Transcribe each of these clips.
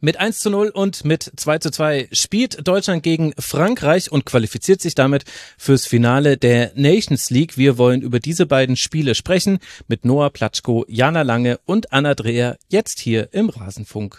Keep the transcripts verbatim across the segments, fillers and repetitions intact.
Mit eins zu null und mit zwei zu zwei spielt Deutschland gegen Frankreich und qualifiziert sich damit fürs Finale der Nations League. Wir wollen über diese beiden Spiele sprechen mit Noah Platschko, Jana Lange und Anna Dreher jetzt hier im Rasenfunk.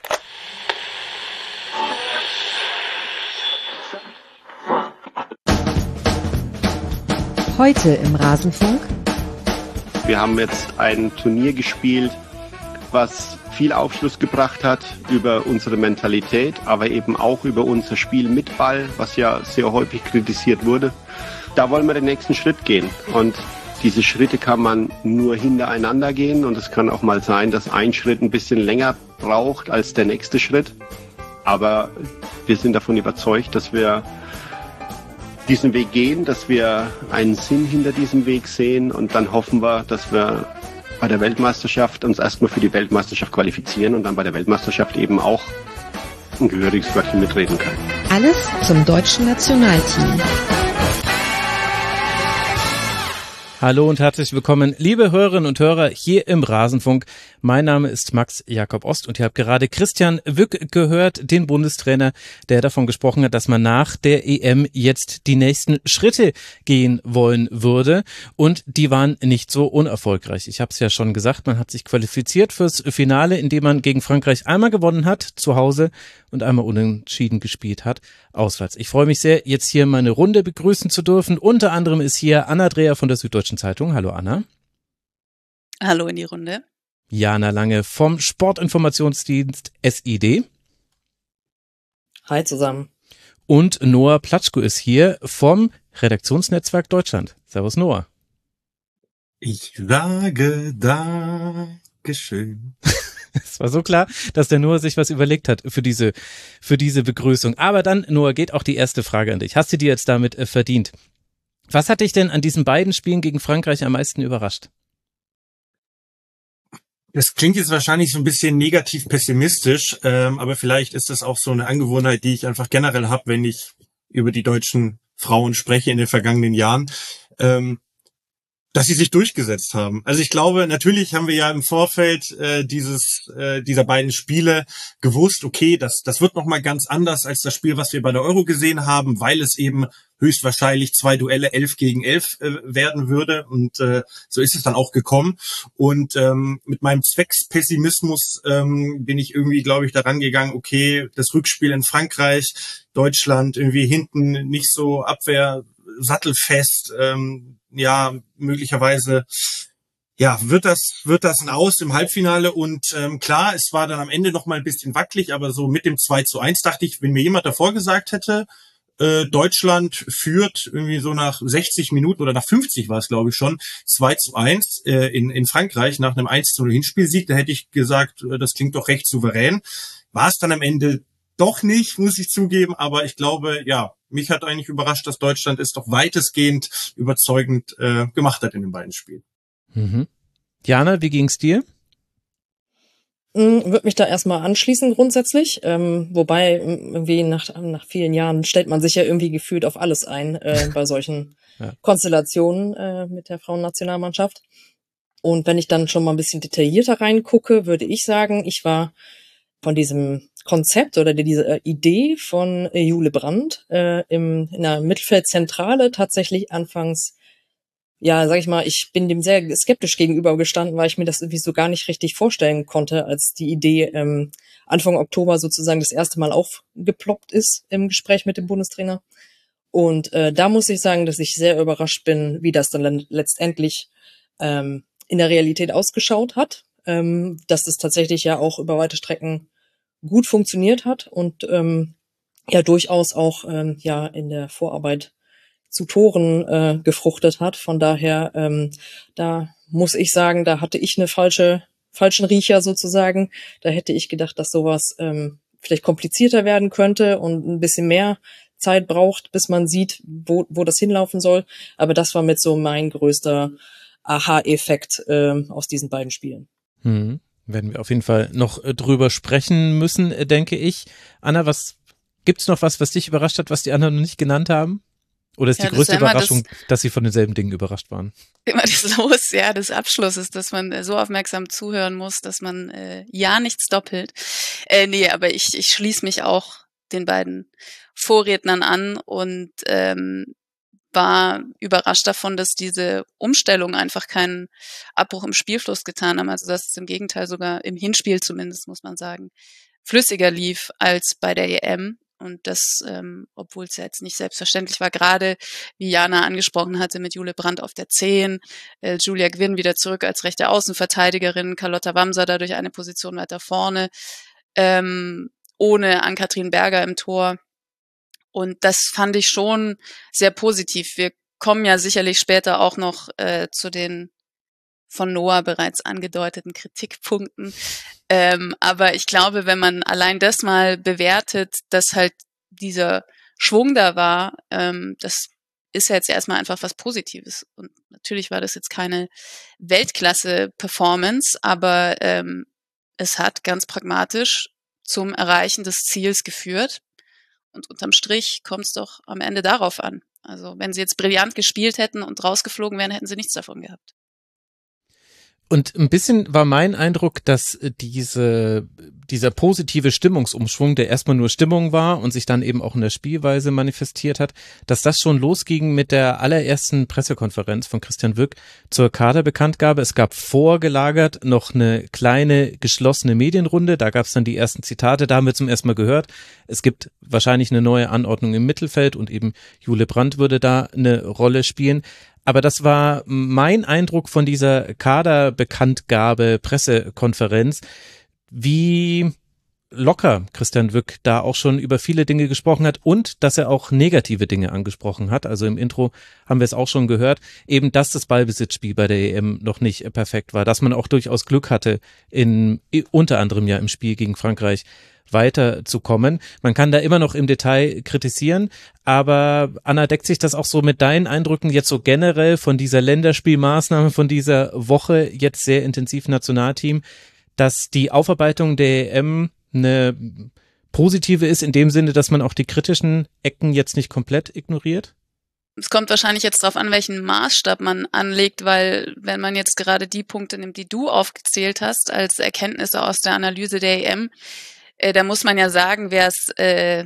Heute im Rasenfunk. Wir haben jetzt ein Turnier gespielt, was viel Aufschluss gebracht hat über unsere Mentalität, aber eben auch über unser Spiel mit Ball, was ja sehr häufig kritisiert wurde. Da wollen wir den nächsten Schritt gehen und diese Schritte kann man nur hintereinander gehen und es kann auch mal sein, dass ein Schritt ein bisschen länger braucht als der nächste Schritt. Aber wir sind davon überzeugt, dass wir diesen Weg gehen, dass wir einen Sinn hinter diesem Weg sehen und dann hoffen wir, dass wir bei der Weltmeisterschaft uns erstmal für die Weltmeisterschaft qualifizieren und dann bei der Weltmeisterschaft eben auch ein gehöriges Wörtchen mitreden können. Alles zum deutschen Nationalteam. Hallo und herzlich willkommen, liebe Hörerinnen und Hörer hier im Rasenfunk. Mein Name ist Max Jakob Ost und ihr habt gerade Christian Wück gehört, den Bundestrainer, der davon gesprochen hat, dass man nach der E M jetzt die nächsten Schritte gehen wollen würde und die waren nicht so unerfolgreich. Ich habe es ja schon gesagt, man hat sich qualifiziert fürs Finale, indem man gegen Frankreich einmal gewonnen hat, zu Hause und einmal unentschieden gespielt hat, auswärts. Ich freue mich sehr, jetzt hier meine Runde begrüßen zu dürfen. Unter anderem ist hier Anna Dreher von der Süddeutschen Zeitung. Hallo Anna. Hallo in die Runde. Jana Lange vom Sportinformationsdienst S I D. Hi zusammen. Und Noah Platschko ist hier vom Redaktionsnetzwerk Deutschland. Servus Noah. Ich sage Dankeschön. Es war so klar, dass der Noah sich was überlegt hat für diese, für diese Begrüßung. Aber dann, Noah, geht auch die erste Frage an dich. Hast du dir jetzt damit äh, verdient? Was hat dich denn an diesen beiden Spielen gegen Frankreich am meisten überrascht? Das klingt jetzt wahrscheinlich so ein bisschen negativ pessimistisch, ähm, aber vielleicht ist das auch so eine Angewohnheit, die ich einfach generell habe, wenn ich über die deutschen Frauen spreche in den vergangenen Jahren. Ähm, dass sie sich durchgesetzt haben. Also ich glaube, natürlich haben wir ja im Vorfeld äh, dieses äh, dieser beiden Spiele gewusst, okay, das das wird nochmal ganz anders als das Spiel, was wir bei der Euro gesehen haben, weil es eben höchstwahrscheinlich zwei Duelle elf gegen elf äh, werden würde und äh, so ist es dann auch gekommen und ähm, mit meinem Zweckspessimismus ähm, bin ich irgendwie, glaube ich, daran gegangen, okay, das Rückspiel in Frankreich, Deutschland irgendwie hinten nicht so Abwehr sattelfest, ähm, ja, möglicherweise, ja, wird das, wird das ein Aus im Halbfinale und ähm, klar, es war dann am Ende noch mal ein bisschen wackelig, aber so mit dem zwei zu eins dachte ich, wenn mir jemand davor gesagt hätte, äh, Deutschland führt irgendwie so nach sechzig Minuten oder nach fünfzig war es, glaube ich schon, zwei zu eins äh, in, in Frankreich nach einem eins zu null Hinspielsieg, da hätte ich gesagt, äh, das klingt doch recht souverän. War es dann am Ende doch nicht, muss ich zugeben, aber ich glaube, ja, mich hat eigentlich überrascht, dass Deutschland es doch weitestgehend überzeugend äh, gemacht hat in den beiden Spielen. Mhm. Jana, wie ging's dir? Würde mich da erstmal anschließen grundsätzlich, ähm, wobei irgendwie nach, nach vielen Jahren stellt man sich ja irgendwie gefühlt auf alles ein äh, bei solchen ja. Konstellationen äh, mit der Frauennationalmannschaft. Und wenn ich dann schon mal ein bisschen detaillierter reingucke, würde ich sagen, ich war von diesem Konzept oder diese Idee von Jule Brandt äh, im, in der Mittelfeldzentrale tatsächlich anfangs, ja, sag ich mal, ich bin dem sehr skeptisch gegenüber gestanden, weil ich mir das irgendwie so gar nicht richtig vorstellen konnte, als die Idee ähm, Anfang Oktober sozusagen das erste Mal aufgeploppt ist im Gespräch mit dem Bundestrainer. Und äh, da muss ich sagen, dass ich sehr überrascht bin, wie das dann letztendlich ähm, in der Realität ausgeschaut hat, ähm, dass das tatsächlich ja auch über weite Strecken gut funktioniert hat und ähm, ja durchaus auch ähm, ja in der Vorarbeit zu Toren äh, gefruchtet hat. Von daher, ähm, da muss ich sagen, da hatte ich eine falsche falschen Riecher sozusagen. Da hätte ich gedacht, dass sowas ähm, vielleicht komplizierter werden könnte und ein bisschen mehr Zeit braucht, bis man sieht, wo wo das hinlaufen soll. Aber das war mit so mein größter Aha-Effekt äh, aus diesen beiden Spielen. Hm. Werden wir auf jeden Fall noch drüber sprechen müssen, denke ich. Anna, was gibt's noch was, was dich überrascht hat, was die anderen noch nicht genannt haben? Oder ist Ja, die das ist größte ja immer Überraschung, das- dass sie von denselben Dingen überrascht waren? Immer das Los, ja, des Abschlusses, dass man äh, so aufmerksam zuhören muss, dass man äh, ja nichts doppelt. Äh, nee, aber ich, ich schließe mich auch den beiden Vorrednern an und ähm, war überrascht davon, dass diese Umstellung einfach keinen Abbruch im Spielfluss getan haben. Also dass es im Gegenteil sogar im Hinspiel zumindest, muss man sagen, flüssiger lief als bei der E M. Und das, ähm, obwohl es ja jetzt nicht selbstverständlich war, gerade wie Jana angesprochen hatte, mit Jule Brandt auf der zehn, äh, Julia Gwynn wieder zurück als rechte Außenverteidigerin, Carlotta Wamser dadurch eine Position weiter vorne, ähm, ohne Ann-Kathrin Berger im Tor. Und das fand ich schon sehr positiv. Wir kommen ja sicherlich später auch noch äh, zu den von Noah bereits angedeuteten Kritikpunkten. Ähm, aber ich glaube, wenn man allein das mal bewertet, dass halt dieser Schwung da war, ähm, das ist ja jetzt erstmal einfach was Positives. Und natürlich war das jetzt keine Weltklasse-Performance, aber ähm, es hat ganz pragmatisch zum Erreichen des Ziels geführt. Und unterm Strich kommt es doch am Ende darauf an. Also wenn sie jetzt brillant gespielt hätten und rausgeflogen wären, hätten sie nichts davon gehabt. Und ein bisschen war mein Eindruck, dass diese, dieser positive Stimmungsumschwung, der erstmal nur Stimmung war und sich dann eben auch in der Spielweise manifestiert hat, dass das schon losging mit der allerersten Pressekonferenz von Christian Wück zur Kaderbekanntgabe. Es gab vorgelagert noch eine kleine geschlossene Medienrunde, da gab es dann die ersten Zitate, da haben wir zum ersten Mal gehört, es gibt wahrscheinlich eine neue Anordnung im Mittelfeld und eben Jule Brandt würde da eine Rolle spielen. Aber das war mein Eindruck von dieser Kaderbekanntgabe, Pressekonferenz, wie locker Christian Wück da auch schon über viele Dinge gesprochen hat und dass er auch negative Dinge angesprochen hat. Also im Intro haben wir es auch schon gehört, eben dass das Ballbesitzspiel bei der E M noch nicht perfekt war, dass man auch durchaus Glück hatte, in unter anderem ja im Spiel gegen Frankreich weiterzukommen. Man kann da immer noch im Detail kritisieren, aber Anna, deckt sich das auch so mit deinen Eindrücken jetzt so generell von dieser Länderspielmaßnahme, von dieser Woche jetzt sehr intensiv Nationalteam, dass die Aufarbeitung der E M eine positive ist, in dem Sinne, dass man auch die kritischen Ecken jetzt nicht komplett ignoriert? Es kommt wahrscheinlich jetzt darauf an, welchen Maßstab man anlegt, weil wenn man jetzt gerade die Punkte nimmt, die du aufgezählt hast, als Erkenntnisse aus der Analyse der E M, äh, da muss man ja sagen, wäre es äh,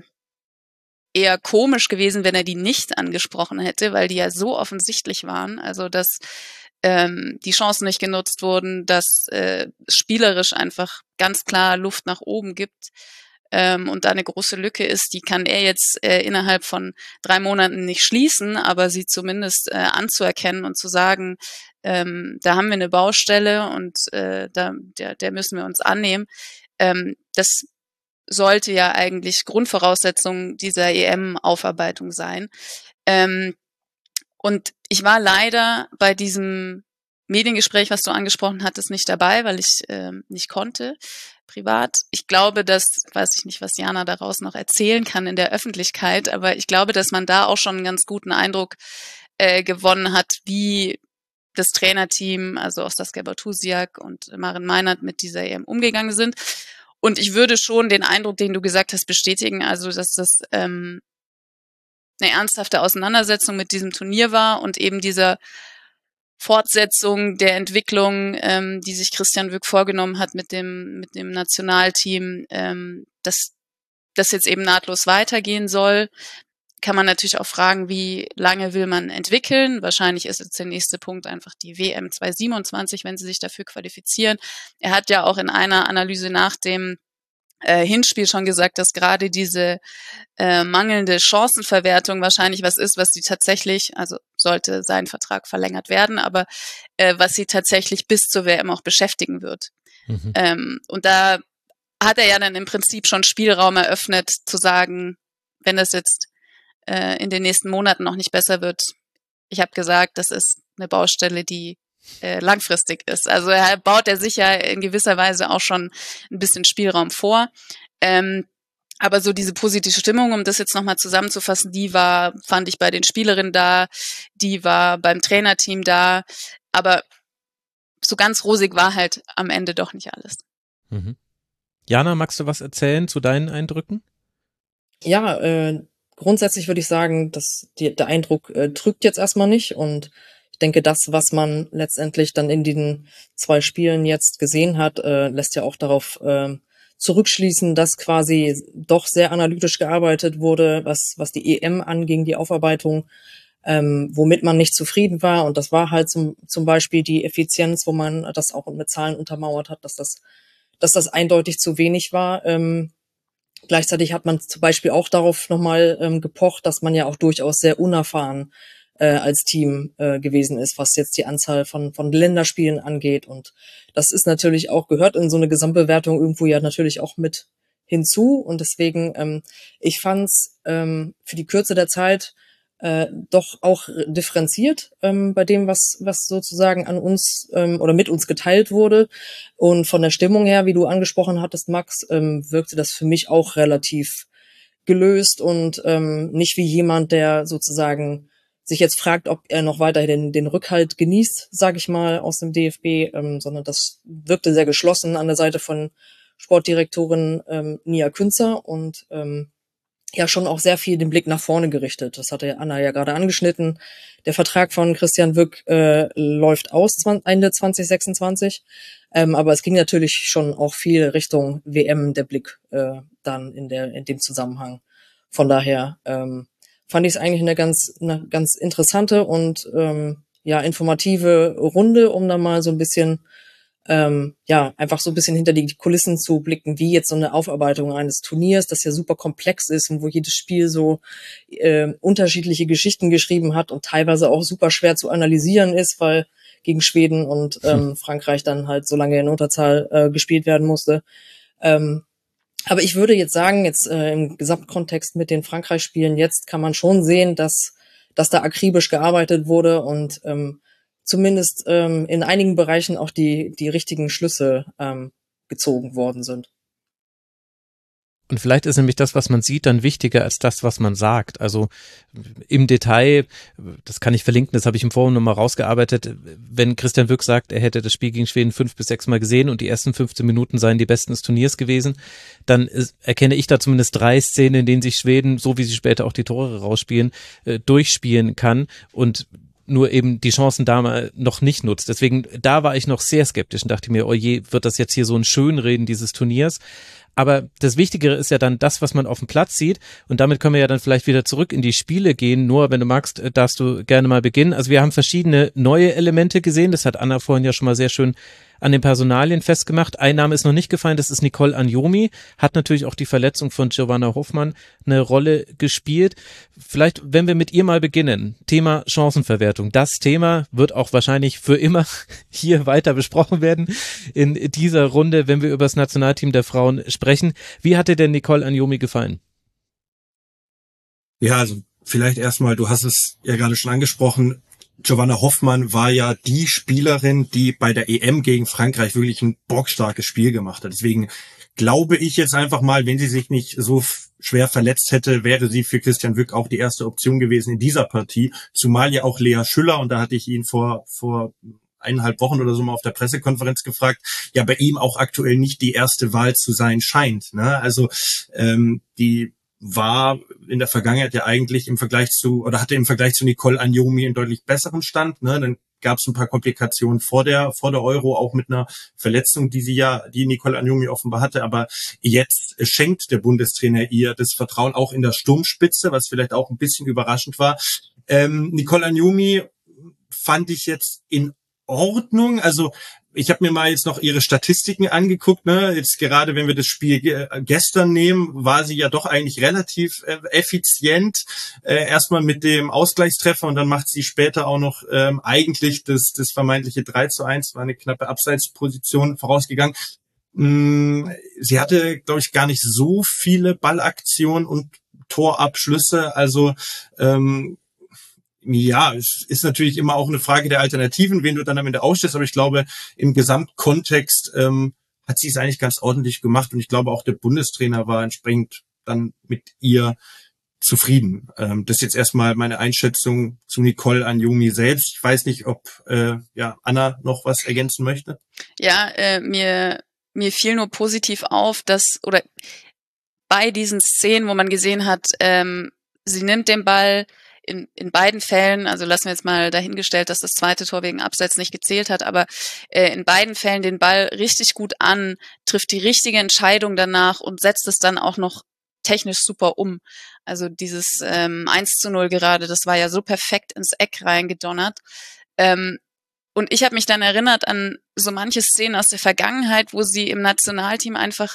eher komisch gewesen, wenn er die nicht angesprochen hätte, weil die ja so offensichtlich waren. Also dass ähm, die Chancen nicht genutzt wurden, dass äh, spielerisch einfach ganz klar Luft nach oben gibt. Ähm, und da eine große Lücke ist, die kann er jetzt äh, innerhalb von drei Monaten nicht schließen, aber sie zumindest äh, anzuerkennen und zu sagen, ähm, da haben wir eine Baustelle und äh, da, der, der müssen wir uns annehmen. Ähm, das sollte ja eigentlich Grundvoraussetzung dieser E M-Aufarbeitung sein. Ähm, und ich war leider bei diesem Mediengespräch, was du angesprochen hattest, nicht dabei, weil ich äh, nicht konnte, privat. Ich glaube, dass, weiß ich nicht, was Jana daraus noch erzählen kann in der Öffentlichkeit, aber ich glaube, dass man da auch schon einen ganz guten Eindruck äh, gewonnen hat, wie das Trainerteam, also auch Saskia Bartusiak und Maren Meinert mit dieser E M umgegangen sind. Und ich würde schon den Eindruck, den du gesagt hast, bestätigen, also dass das ähm, eine ernsthafte Auseinandersetzung mit diesem Turnier war und eben dieser Fortsetzung der Entwicklung, ähm, die sich Christian Wück vorgenommen hat mit dem mit dem Nationalteam, ähm, dass das jetzt eben nahtlos weitergehen soll. Kann man natürlich auch fragen, wie lange will man entwickeln? Wahrscheinlich ist jetzt der nächste Punkt einfach die W M zwanzig siebenundzwanzig, wenn sie sich dafür qualifizieren. Er hat ja auch in einer Analyse nach dem äh, Hinspiel schon gesagt, dass gerade diese äh, mangelnde Chancenverwertung wahrscheinlich was ist, was sie tatsächlich, also sollte sein Vertrag verlängert werden, aber äh, was sie tatsächlich bis zur W M auch beschäftigen wird. Mhm. Ähm, und da hat er ja dann im Prinzip schon Spielraum eröffnet, zu sagen, wenn das jetzt äh, in den nächsten Monaten noch nicht besser wird. Ich habe gesagt, das ist eine Baustelle, die äh, langfristig ist. Also er baut er sich ja in gewisser Weise auch schon ein bisschen Spielraum vor. Ähm, aber so diese positive Stimmung, um das jetzt nochmal zusammenzufassen, die war, fand ich bei den Spielerinnen da, die war beim Trainerteam da, aber so ganz rosig war halt am Ende doch nicht alles. Mhm. Jana, magst du was erzählen zu deinen Eindrücken? Ja, äh, grundsätzlich würde ich sagen, dass die, der Eindruck äh, trügt jetzt erstmal nicht. Und ich denke, das, was man letztendlich dann in den zwei Spielen jetzt gesehen hat, äh, lässt ja auch darauf äh, zurückschließen, dass quasi doch sehr analytisch gearbeitet wurde, was, was die E M anging, die Aufarbeitung, ähm, womit man nicht zufrieden war. Und das war halt zum, zum Beispiel die Effizienz, wo man das auch mit Zahlen untermauert hat, dass das, dass das eindeutig zu wenig war. Ähm, gleichzeitig hat man zum Beispiel auch darauf nochmal ähm, gepocht, dass man ja auch durchaus sehr unerfahren äh, als Team äh, gewesen ist, was jetzt die Anzahl von, von Länderspielen angeht. Und das ist natürlich auch, gehört in so eine Gesamtbewertung irgendwo ja natürlich auch mit hinzu. Und deswegen, ähm, ich fand's ähm, für die Kürze der Zeit äh, doch auch differenziert ähm, bei dem, was was sozusagen an uns ähm, oder mit uns geteilt wurde. Und von der Stimmung her, wie du angesprochen hattest, Max, ähm, wirkte das für mich auch relativ gelöst und ähm, nicht wie jemand, der sozusagen sich jetzt fragt, ob er noch weiter den, den Rückhalt genießt, sage ich mal, aus dem D F B, ähm, sondern das wirkte sehr geschlossen an der Seite von Sportdirektorin ähm, Nia Künzer und ähm, ja schon auch sehr viel den Blick nach vorne gerichtet. Das hatte Anna ja gerade angeschnitten. Der Vertrag von Christian Wück äh, läuft aus Ende zwanzig sechsundzwanzig, ähm, aber es ging natürlich schon auch viel Richtung W M, der Blick äh, dann in der in dem Zusammenhang. Von daher ähm, fand ich es eigentlich eine ganz eine ganz interessante und ähm, ja informative Runde, um da mal so ein bisschen ähm, ja einfach so ein bisschen hinter die Kulissen zu blicken, wie jetzt so eine Aufarbeitung eines Turniers, das ja super komplex ist und wo jedes Spiel so äh, unterschiedliche Geschichten geschrieben hat und teilweise auch super schwer zu analysieren ist, weil gegen Schweden und ähm, Frankreich dann halt so lange in Unterzahl äh, gespielt werden musste. Ähm, Aber ich würde jetzt sagen, jetzt äh, im Gesamtkontext mit den Frankreich-Spielen jetzt kann man schon sehen, dass dass da akribisch gearbeitet wurde und ähm, zumindest ähm, in einigen Bereichen auch die die richtigen Schlüsse ähm, gezogen worden sind. Und vielleicht ist nämlich das, was man sieht, dann wichtiger als das, was man sagt. Also im Detail, das kann ich verlinken, das habe ich im Forum nochmal rausgearbeitet, wenn Christian Wück sagt, er hätte das Spiel gegen Schweden fünf bis sechs Mal gesehen und die ersten fünfzehn Minuten seien die besten des Turniers gewesen, dann ist, erkenne ich da zumindest drei Szenen, in denen sich Schweden, so wie sie später auch die Tore rausspielen, äh, durchspielen kann und nur eben die Chancen da mal noch nicht nutzt. Deswegen, da war ich noch sehr skeptisch und dachte mir, oh je, wird das jetzt hier so ein Schönreden dieses Turniers? Aber das Wichtigere ist ja dann das, was man auf dem Platz sieht. Und damit können wir ja dann vielleicht wieder zurück in die Spiele gehen. Nur, wenn du magst, darfst du gerne mal beginnen. Also wir haben verschiedene neue Elemente gesehen. Das hat Anna vorhin ja schon mal sehr schön an den Personalien festgemacht. Ein Name ist noch nicht gefallen, das ist Nicole Anjomi. Hat natürlich auch die Verletzung von Giovanna Hoffmann eine Rolle gespielt. Vielleicht, wenn wir mit ihr mal beginnen. Thema Chancenverwertung. Das Thema wird auch wahrscheinlich für immer hier weiter besprochen werden in dieser Runde, wenn wir über das Nationalteam der Frauen sprechen. Wie hat dir denn Nicole Anjomi gefallen? Ja, also vielleicht erstmal, du hast es ja gerade schon angesprochen, Giovanna Hoffmann war ja die Spielerin, die bei der E M gegen Frankreich wirklich ein bockstarkes Spiel gemacht hat. Deswegen glaube ich jetzt einfach mal, wenn sie sich nicht so schwer verletzt hätte, wäre sie für Christian Wück auch die erste Option gewesen in dieser Partie. Zumal ja auch Lea Schüller, und da hatte ich ihn vor vor eineinhalb Wochen oder so mal auf der Pressekonferenz gefragt, ja bei ihm auch aktuell nicht die erste Wahl zu sein scheint. Ne? Also ähm, die war in der Vergangenheit ja eigentlich im Vergleich zu, oder hatte im Vergleich zu Nicole Anjomi einen deutlich besseren Stand. Ne? Dann gab es ein paar Komplikationen vor der vor der Euro, auch mit einer Verletzung, die sie ja, die Nicole Anjomi offenbar hatte. Aber jetzt schenkt der Bundestrainer ihr das Vertrauen auch in der Sturmspitze, was vielleicht auch ein bisschen überraschend war. Ähm, Nicole Anjomi fand ich jetzt in Ordnung. Also ich habe mir mal jetzt noch ihre Statistiken angeguckt. Ne? Jetzt gerade, wenn wir das Spiel ge- gestern nehmen, war sie ja doch eigentlich relativ äh, effizient. Äh, erstmal mit dem Ausgleichstreffer und dann macht sie später auch noch ähm, eigentlich das, das vermeintliche drei zu eins, war eine knappe Abseitsposition vorausgegangen. Mm, sie hatte, glaube ich, gar nicht so viele Ballaktionen und Torabschlüsse. Also ähm, ja, es ist natürlich immer auch eine Frage der Alternativen, wen du dann am Ende ausstellst, aber ich glaube, im Gesamtkontext ähm, hat sie es eigentlich ganz ordentlich gemacht und ich glaube auch der Bundestrainer war entsprechend dann mit ihr zufrieden. Ähm, das ist jetzt erstmal meine Einschätzung zu Nicole Anjomi selbst. Ich weiß nicht, ob äh, ja Anna noch was ergänzen möchte. Ja, äh, mir mir fiel nur positiv auf, dass oder bei diesen Szenen, wo man gesehen hat, ähm, sie nimmt den Ball in, in beiden Fällen, also lassen wir jetzt mal dahingestellt, dass das zweite Tor wegen Abseits nicht gezählt hat, aber äh, in beiden Fällen den Ball richtig gut an, trifft die richtige Entscheidung danach und setzt es dann auch noch technisch super um. Also dieses ähm, eins zu null gerade, das war ja so perfekt ins Eck reingedonnert. Ähm, und ich habe mich dann erinnert an so manche Szenen aus der Vergangenheit, wo sie im Nationalteam einfach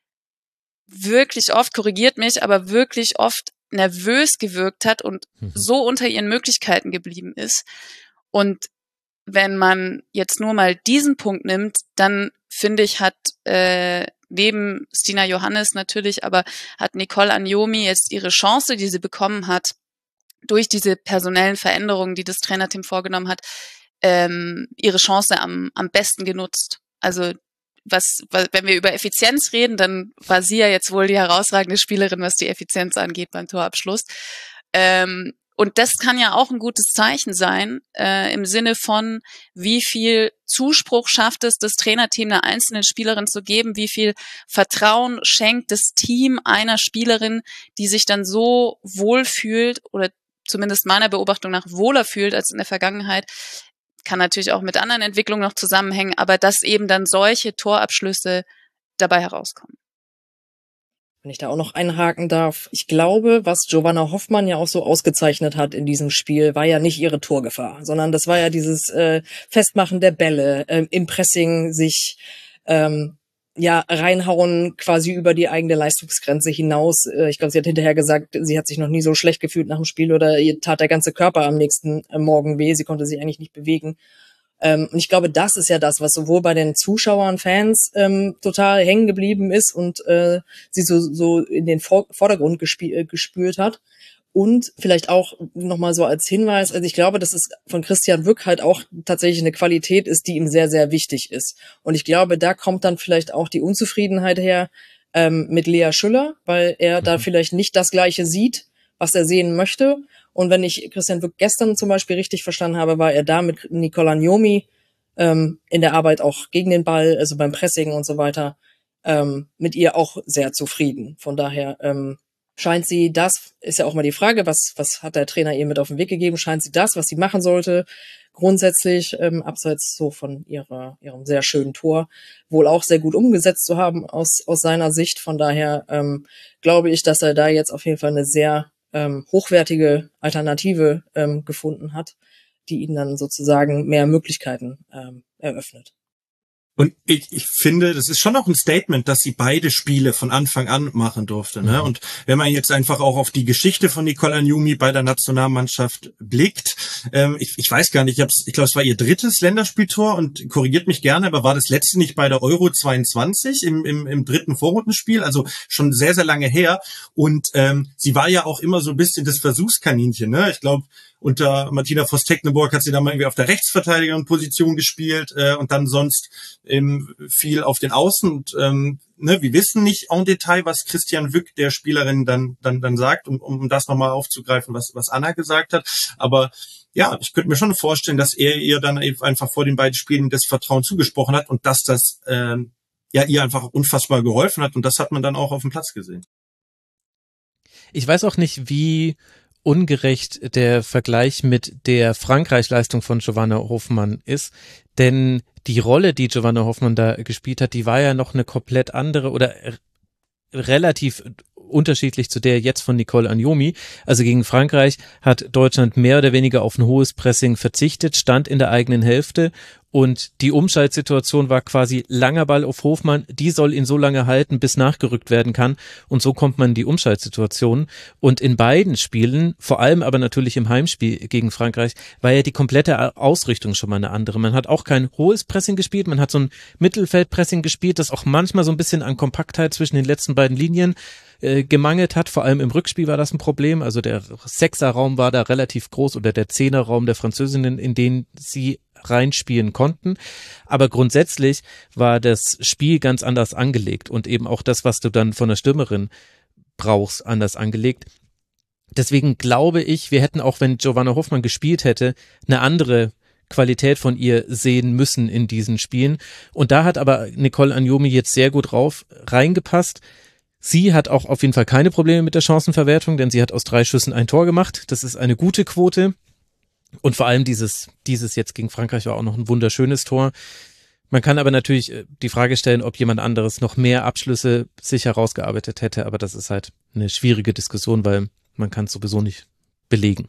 wirklich oft, korrigiert mich, aber wirklich oft nervös gewirkt hat und mhm. so unter ihren Möglichkeiten geblieben ist. Und wenn man jetzt nur mal diesen Punkt nimmt, dann finde ich, hat äh, neben Stina Johannes natürlich, aber hat Nicole Agnomi jetzt ihre Chance, die sie bekommen hat, durch diese personellen Veränderungen, die das Trainerteam vorgenommen hat, ähm, ihre Chance am, am besten genutzt. Also was, was, wenn wir über Effizienz reden, dann war sie ja jetzt wohl die herausragende Spielerin, was die Effizienz angeht beim Torabschluss. Ähm, Und das kann ja auch ein gutes Zeichen sein, äh, im Sinne von, wie viel Zuspruch schafft es, das Trainerteam einer einzelnen Spielerin zu geben, wie viel Vertrauen schenkt das Team einer Spielerin, die sich dann so wohl fühlt oder zumindest meiner Beobachtung nach wohler fühlt als in der Vergangenheit. Kann natürlich auch mit anderen Entwicklungen noch zusammenhängen, aber dass eben dann solche Torabschlüsse dabei herauskommen. Wenn ich da auch noch einhaken darf, ich glaube, was Giovanna Hoffmann ja auch so ausgezeichnet hat in diesem Spiel, war ja nicht ihre Torgefahr, sondern das war ja dieses äh, Festmachen der Bälle, äh, im Pressing sich ähm, ja reinhauen quasi über die eigene Leistungsgrenze hinaus. Äh, ich glaube, sie hat hinterher gesagt, sie hat sich noch nie so schlecht gefühlt nach dem Spiel oder ihr tat der ganze Körper am nächsten äh, Morgen weh, sie konnte sich eigentlich nicht bewegen. Ähm, und ich glaube, das ist ja das, was sowohl bei den Zuschauern, Fans ähm, total hängen geblieben ist und äh, sie so, so in den Vor- Vordergrund gesp- äh, gespült hat. Und vielleicht auch nochmal so als Hinweis, also ich glaube, dass es von Christian Wück halt auch tatsächlich eine Qualität ist, die ihm sehr, sehr wichtig ist. Und ich glaube, da kommt dann vielleicht auch die Unzufriedenheit her ähm, mit Lea Schüller, weil er da vielleicht nicht das Gleiche sieht, was er sehen möchte. Und wenn ich Christian Wück gestern zum Beispiel richtig verstanden habe, war er da mit Nicole Agnomi ähm, in der Arbeit auch gegen den Ball, also beim Pressing und so weiter, ähm, mit ihr auch sehr zufrieden. Von daher ähm, scheint sie das, ist ja auch mal die Frage, was was hat der Trainer ihr mit auf den Weg gegeben, scheint sie das, was sie machen sollte, grundsätzlich, ähm, abseits so von ihrer ihrem sehr schönen Tor, wohl auch sehr gut umgesetzt zu haben aus aus seiner Sicht. Von daher ähm, glaube ich, dass er da jetzt auf jeden Fall eine sehr ähm, hochwertige Alternative ähm, gefunden hat, die ihnen dann sozusagen mehr Möglichkeiten ähm, eröffnet. Und ich, ich finde, das ist schon auch ein Statement, dass sie beide Spiele von Anfang an machen durfte. Ne? Und wenn man jetzt einfach auch auf die Geschichte von Nicole Agnomi bei der Nationalmannschaft blickt, ähm, ich, ich weiß gar nicht, ich, ich glaube, es war ihr drittes Länderspieltor und korrigiert mich gerne, aber war das letzte nicht bei der Euro zweiundzwanzig im, im, im dritten Vorrundenspiel, also schon sehr, sehr lange her. Und ähm, sie war ja auch immer so ein bisschen das Versuchskaninchen. Ne? Ich glaube, unter Martina Voss-Tecklenburg hat sie dann mal irgendwie auf der Rechtsverteidigerin-Position gespielt äh, und dann sonst ähm, viel auf den Außen. Und ähm, ne, wir wissen nicht en Detail, was Christian Wück der Spielerin dann dann dann sagt, um, um das nochmal aufzugreifen, was was Anna gesagt hat. Aber ja, ich könnte mir schon vorstellen, dass er ihr dann einfach vor den beiden Spielen das Vertrauen zugesprochen hat und dass das ähm, ja ihr einfach unfassbar geholfen hat. Und das hat man dann auch auf dem Platz gesehen. Ich weiß auch nicht, wie ungerecht der Vergleich mit der Frankreich-Leistung von Giovanna Hoffmann ist, denn die Rolle, die Giovanna Hoffmann da gespielt hat, die war ja noch eine komplett andere oder relativ unterschiedlich zu der jetzt von Nicole Agnomi. Also gegen Frankreich hat Deutschland mehr oder weniger auf ein hohes Pressing verzichtet, stand in der eigenen Hälfte und die Umschaltsituation war quasi langer Ball auf Hofmann, die soll ihn so lange halten, bis nachgerückt werden kann und so kommt man in die Umschaltsituation und in beiden Spielen, vor allem aber natürlich im Heimspiel gegen Frankreich, war ja die komplette Ausrichtung schon mal eine andere. Man hat auch kein hohes Pressing gespielt, man hat so ein Mittelfeldpressing gespielt, das auch manchmal so ein bisschen an Kompaktheit zwischen den letzten beiden Linien äh, gemangelt hat, vor allem im Rückspiel war das ein Problem, also der Sechserraum war da relativ groß oder der Zehnerraum der Französinnen, in den sie reinspielen konnten, aber grundsätzlich war das Spiel ganz anders angelegt und eben auch das, was du dann von der Stürmerin brauchst, anders angelegt. Deswegen glaube ich, wir hätten auch, wenn Giovanna Hoffmann gespielt hätte, eine andere Qualität von ihr sehen müssen in diesen Spielen und da hat aber Nicole Agnomi jetzt sehr gut drauf reingepasst. Sie hat auch auf jeden Fall keine Probleme mit der Chancenverwertung, denn sie hat aus drei Schüssen ein Tor gemacht. Das ist eine gute Quote. Und vor allem dieses, dieses jetzt gegen Frankreich war auch noch ein wunderschönes Tor. Man kann aber natürlich die Frage stellen, ob jemand anderes noch mehr Abschlüsse sich herausgearbeitet hätte. Aber das ist halt eine schwierige Diskussion, weil man kann es sowieso nicht belegen.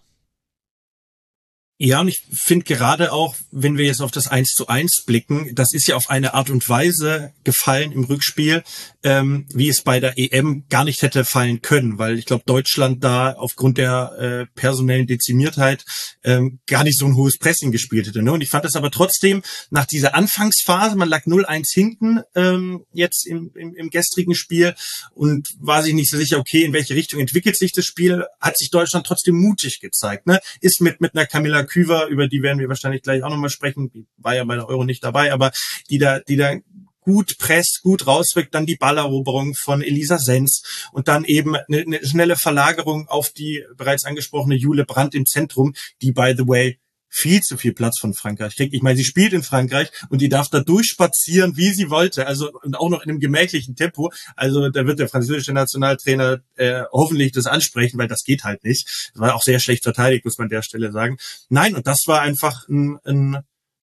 Ja, und ich finde gerade auch, wenn wir jetzt auf das eins zu eins blicken, das ist ja auf eine Art und Weise gefallen im Rückspiel, ähm, wie es bei der E M gar nicht hätte fallen können, weil ich glaube, Deutschland da aufgrund der äh, personellen Dezimiertheit ähm, gar nicht so ein hohes Pressing gespielt hätte. Ne? Und ich fand das aber trotzdem nach dieser Anfangsphase, man lag null eins hinten ähm, jetzt im, im, im gestrigen Spiel und war sich nicht so sicher, okay, in welche Richtung entwickelt sich das Spiel, hat sich Deutschland trotzdem mutig gezeigt. Ne? Ist mit mit einer Camilla Küver, über die werden wir wahrscheinlich gleich auch nochmal sprechen, die war ja bei der Euro nicht dabei, aber die da, die da gut presst, gut rausrückt, dann die Balleroberung von Elisa Sens und dann eben eine, eine schnelle Verlagerung auf die bereits angesprochene Jule Brandt im Zentrum, die, by the way, viel zu viel Platz von Frankreich kriegt. Ich meine, sie spielt in Frankreich und die darf da durchspazieren, wie sie wollte, also und auch noch in einem gemächlichen Tempo. Also da wird der französische Nationaltrainer äh, hoffentlich das ansprechen, weil das geht halt nicht. Das war auch sehr schlecht verteidigt, muss man an der Stelle sagen. Nein, und das war einfach ein, ein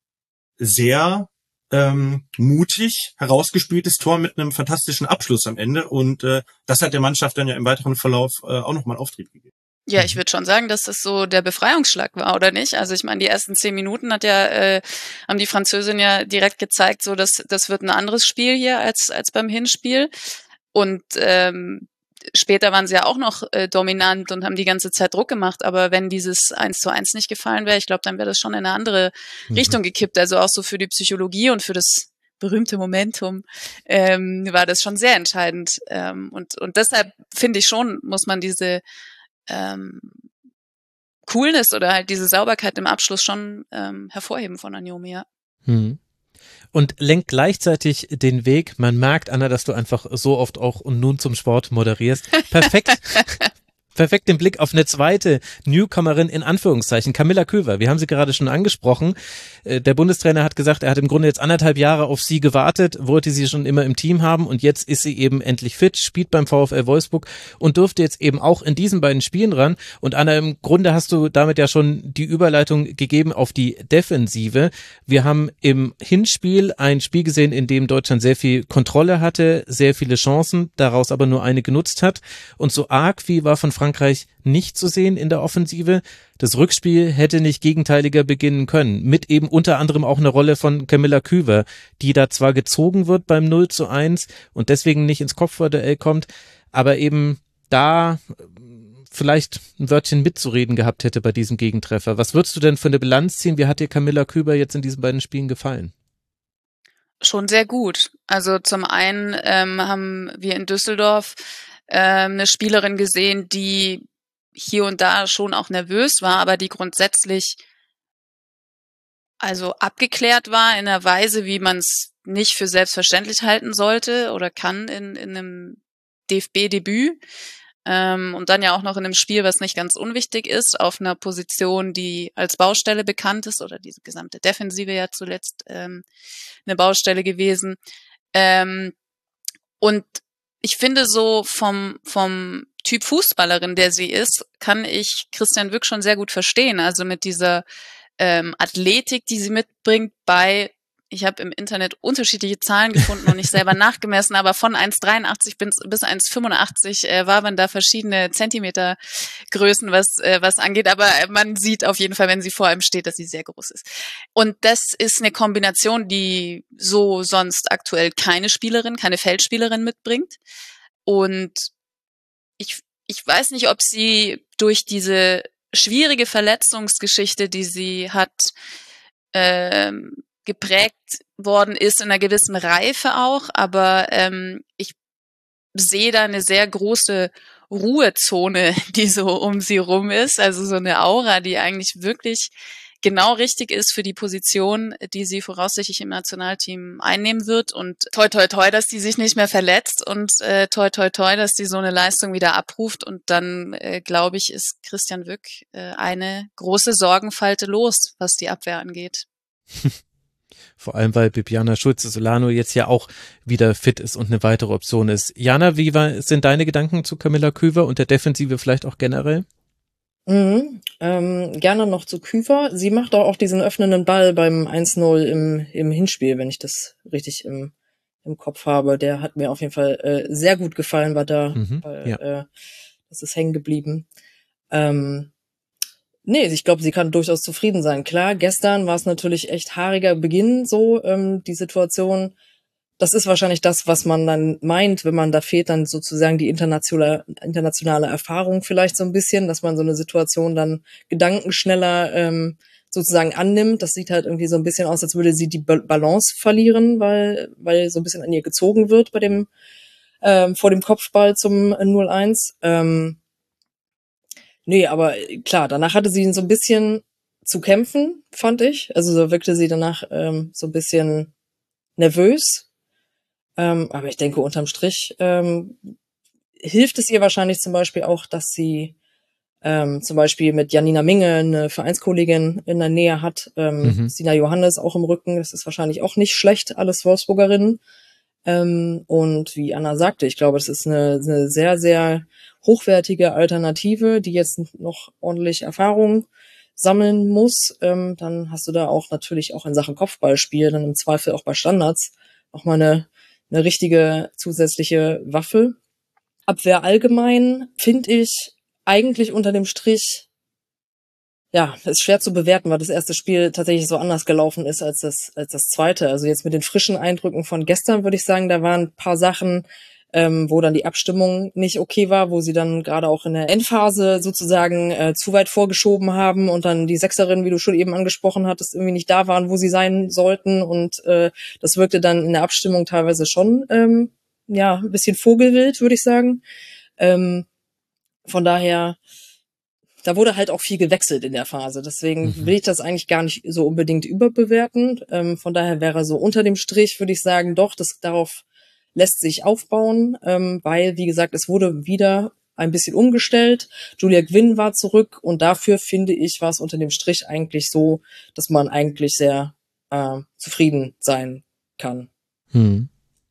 sehr ähm, mutig herausgespieltes Tor mit einem fantastischen Abschluss am Ende und äh, das hat der Mannschaft dann ja im weiteren Verlauf äh, auch nochmal Auftrieb gegeben. Ja, ich würde schon sagen, dass das so der Befreiungsschlag war, oder nicht? Also ich meine, die ersten zehn Minuten hat ja, äh, haben die Französinnen ja direkt gezeigt, so dass das wird ein anderes Spiel hier als als beim Hinspiel. Und ähm, später waren sie ja auch noch äh, dominant und haben die ganze Zeit Druck gemacht. Aber wenn dieses eins zu eins nicht gefallen wäre, ich glaube, dann wäre das schon in eine andere mhm. Richtung gekippt. Also auch so für die Psychologie und für das berühmte Momentum ähm, war das schon sehr entscheidend. Ähm, und und deshalb finde ich schon, muss man diese Ähm, Coolness oder halt diese Sauberkeit im Abschluss schon ähm, hervorheben von Anjomi, ja. Hm. Und lenkt gleichzeitig den Weg. Man merkt, Anna, dass du einfach so oft auch und nun zum Sport moderierst. Perfekt. Perfekt den Blick auf eine zweite Newcomerin in Anführungszeichen, Camilla Küver. Wir haben sie gerade schon angesprochen. Der Bundestrainer hat gesagt, er hat im Grunde jetzt anderthalb Jahre auf sie gewartet, wollte sie schon immer im Team haben und jetzt ist sie eben endlich fit, spielt beim VfL Wolfsburg und durfte jetzt eben auch in diesen beiden Spielen ran. Und Anna, im Grunde hast du damit ja schon die Überleitung gegeben auf die Defensive. Wir haben im Hinspiel ein Spiel gesehen, in dem Deutschland sehr viel Kontrolle hatte, sehr viele Chancen, daraus aber nur eine genutzt hat. Und so arg wie war von Frankreich nicht zu sehen in der Offensive. Das Rückspiel hätte nicht gegenteiliger beginnen können. Mit eben unter anderem auch eine Rolle von Camilla Küver, die da zwar gezogen wird beim null zu eins und deswegen nicht ins Kopfballduell kommt, aber eben da vielleicht ein Wörtchen mitzureden gehabt hätte bei diesem Gegentreffer. Was würdest du denn für eine Bilanz ziehen? Wie hat dir Camilla Küver jetzt in diesen beiden Spielen gefallen? Schon sehr gut. Also zum einen ähm, haben wir in Düsseldorf ähm, eine Spielerin gesehen, die hier und da schon auch nervös war, aber die grundsätzlich also abgeklärt war in einer Weise, wie man es nicht für selbstverständlich halten sollte oder kann in, in einem D F B-Debüt. Ähm, und dann ja auch noch in einem Spiel, was nicht ganz unwichtig ist, auf einer Position, die als Baustelle bekannt ist oder diese gesamte Defensive ja zuletzt ähm, eine Baustelle gewesen. Ähm, und ich finde so vom vom Typ Fußballerin, der sie ist, kann ich Christian Wück schon sehr gut verstehen. Also mit dieser ähm, Athletik, die sie mitbringt bei, ich habe im Internet unterschiedliche Zahlen gefunden und nicht selber nachgemessen, aber von eins Komma dreiundachtzig bis eins Komma fünfundachtzig äh, waren da verschiedene Zentimetergrößen, was äh, was angeht. Aber man sieht auf jeden Fall, wenn sie vor einem steht, dass sie sehr groß ist. Und das ist eine Kombination, die so sonst aktuell keine Spielerin, keine Feldspielerin mitbringt. Und ich ich weiß nicht, ob sie durch diese schwierige Verletzungsgeschichte, die sie hat, ähm, geprägt worden ist in einer gewissen Reife auch, aber ähm, ich sehe da eine sehr große Ruhezone, die so um sie rum ist, also so eine Aura, die eigentlich wirklich genau richtig ist für die Position, die sie voraussichtlich im Nationalteam einnehmen wird und toi toi toi, dass die sich nicht mehr verletzt und äh, toi toi toi, dass die so eine Leistung wieder abruft und dann äh, glaube ich, ist Christian Wück äh, eine große Sorgenfalte los, was die Abwehr angeht. Vor allem, weil Bibiana Schulze-Solano jetzt ja auch wieder fit ist und eine weitere Option ist. Jana, wie war, sind deine Gedanken zu Camilla Küver und der Defensive vielleicht auch generell? Mhm, ähm, gerne noch zu Küver. Sie macht auch, auch diesen öffnenden Ball beim eins null im, im Hinspiel, wenn ich das richtig im, im Kopf habe. Der hat mir auf jeden Fall äh, sehr gut gefallen, war da, Mhm, weil, ja. äh, das ist hängen geblieben. Ähm, nee, ich glaube, sie kann durchaus zufrieden sein. Klar, gestern war es natürlich echt haariger Beginn so, ähm, die Situation. Das ist wahrscheinlich das, was man dann meint, wenn man da fehlt, dann sozusagen die internationale, internationale Erfahrung vielleicht so ein bisschen, dass man so eine Situation dann gedankenschneller ähm, sozusagen annimmt. Das sieht halt irgendwie so ein bisschen aus, als würde sie die Ba- Balance verlieren, weil weil so ein bisschen an ihr gezogen wird bei dem ähm, vor dem Kopfball zum null eins. Ähm, nee, aber klar, danach hatte sie so ein bisschen zu kämpfen, fand ich. Also so wirkte sie danach ähm, so ein bisschen nervös. Ähm, aber ich denke, unterm Strich ähm, hilft es ihr wahrscheinlich zum Beispiel auch, dass sie ähm, zum Beispiel mit Janina Minge eine Vereinskollegin in der Nähe hat, ähm, Mhm. Sina Johannes auch im Rücken. Das ist wahrscheinlich auch nicht schlecht, alles Wolfsburgerinnen. Ähm, und wie Anna sagte, ich glaube, es ist eine, eine sehr, sehr hochwertige Alternative, die jetzt noch ordentlich Erfahrung sammeln muss. Ähm, dann hast du da auch natürlich auch in Sachen Kopfballspiel, dann im Zweifel auch bei Standards nochmal eine, eine richtige zusätzliche Waffe. Abwehr allgemein finde ich eigentlich unter dem Strich, ja, ist schwer zu bewerten, weil das erste Spiel tatsächlich so anders gelaufen ist als das, als das zweite. Also jetzt mit den frischen Eindrücken von gestern würde ich sagen, da waren ein paar Sachen, ähm, wo dann die Abstimmung nicht okay war, wo sie dann gerade auch in der Endphase sozusagen äh, zu weit vorgeschoben haben und dann die Sechserinnen, wie du schon eben angesprochen hattest, irgendwie nicht da waren, wo sie sein sollten. Und äh, das wirkte dann in der Abstimmung teilweise schon ähm, ja ein bisschen vogelwild, würde ich sagen. Ähm, von daher, da wurde halt auch viel gewechselt in der Phase. Deswegen Mhm. will ich das eigentlich gar nicht so unbedingt überbewerten. Ähm, von daher wäre so unter dem Strich, würde ich sagen, doch, das darauf lässt sich aufbauen, ähm, weil, wie gesagt, es wurde wieder ein bisschen umgestellt. Julia Gwynn war zurück und dafür, finde ich, war es unter dem Strich eigentlich so, dass man eigentlich sehr äh, zufrieden sein kann. Hm.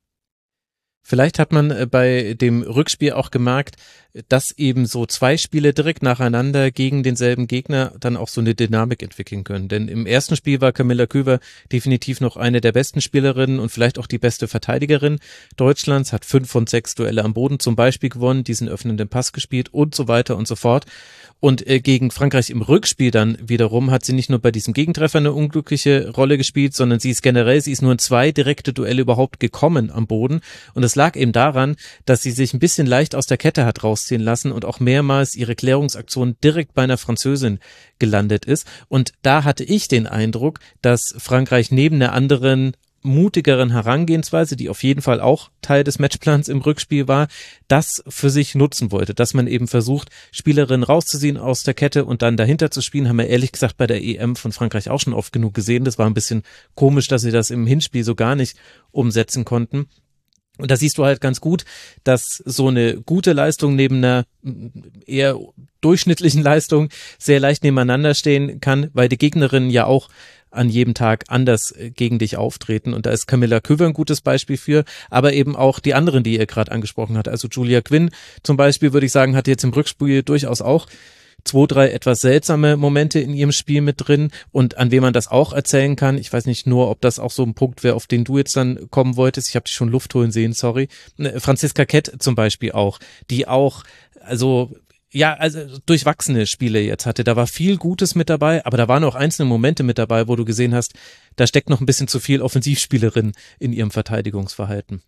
Vielleicht hat man äh, bei dem Rückspiel auch gemerkt, dass eben so zwei Spiele direkt nacheinander gegen denselben Gegner dann auch so eine Dynamik entwickeln können. Denn im ersten Spiel war Camilla Küver definitiv noch eine der besten Spielerinnen und vielleicht auch die beste Verteidigerin Deutschlands, hat fünf von sechs Duelle am Boden zum Beispiel gewonnen, diesen öffnenden Pass gespielt und so weiter und so fort. Und äh, gegen Frankreich im Rückspiel dann wiederum hat sie nicht nur bei diesem Gegentreffer eine unglückliche Rolle gespielt, sondern sie ist generell, sie ist nur in zwei direkte Duelle überhaupt gekommen am Boden. Und es lag eben daran, dass sie sich ein bisschen leicht aus der Kette hat rausziehen lassen und auch mehrmals ihre Klärungsaktion direkt bei einer Französin gelandet ist. Und da hatte ich den Eindruck, dass Frankreich neben einer anderen mutigeren Herangehensweise, die auf jeden Fall auch Teil des Matchplans im Rückspiel war, das für sich nutzen wollte, dass man eben versucht, Spielerinnen rauszuziehen aus der Kette und dann dahinter zu spielen, haben wir ehrlich gesagt bei der E M von Frankreich auch schon oft genug gesehen. Das war ein bisschen komisch, dass sie das im Hinspiel so gar nicht umsetzen konnten. Und da siehst du halt ganz gut, dass so eine gute Leistung neben einer eher durchschnittlichen Leistung sehr leicht nebeneinander stehen kann, weil die Gegnerinnen ja auch an jedem Tag anders gegen dich auftreten. Und da ist Camilla Küver ein gutes Beispiel für, aber eben auch die anderen, die ihr gerade angesprochen habt. Also Julia Gwynn zum Beispiel, würde ich sagen, hat jetzt im Rückspiel durchaus auch zwei, drei etwas seltsame Momente in ihrem Spiel mit drin und an wem man das auch erzählen kann. Ich weiß nicht nur, ob das auch so ein Punkt wäre, auf den du jetzt dann kommen wolltest. Ich habe dich schon Luft holen sehen, sorry. Franziska Kett zum Beispiel auch, die auch, also ja, also durchwachsene Spiele jetzt hatte. Da war viel Gutes mit dabei, aber da waren auch einzelne Momente mit dabei, wo du gesehen hast, da steckt noch ein bisschen zu viel Offensivspielerin in ihrem Verteidigungsverhalten.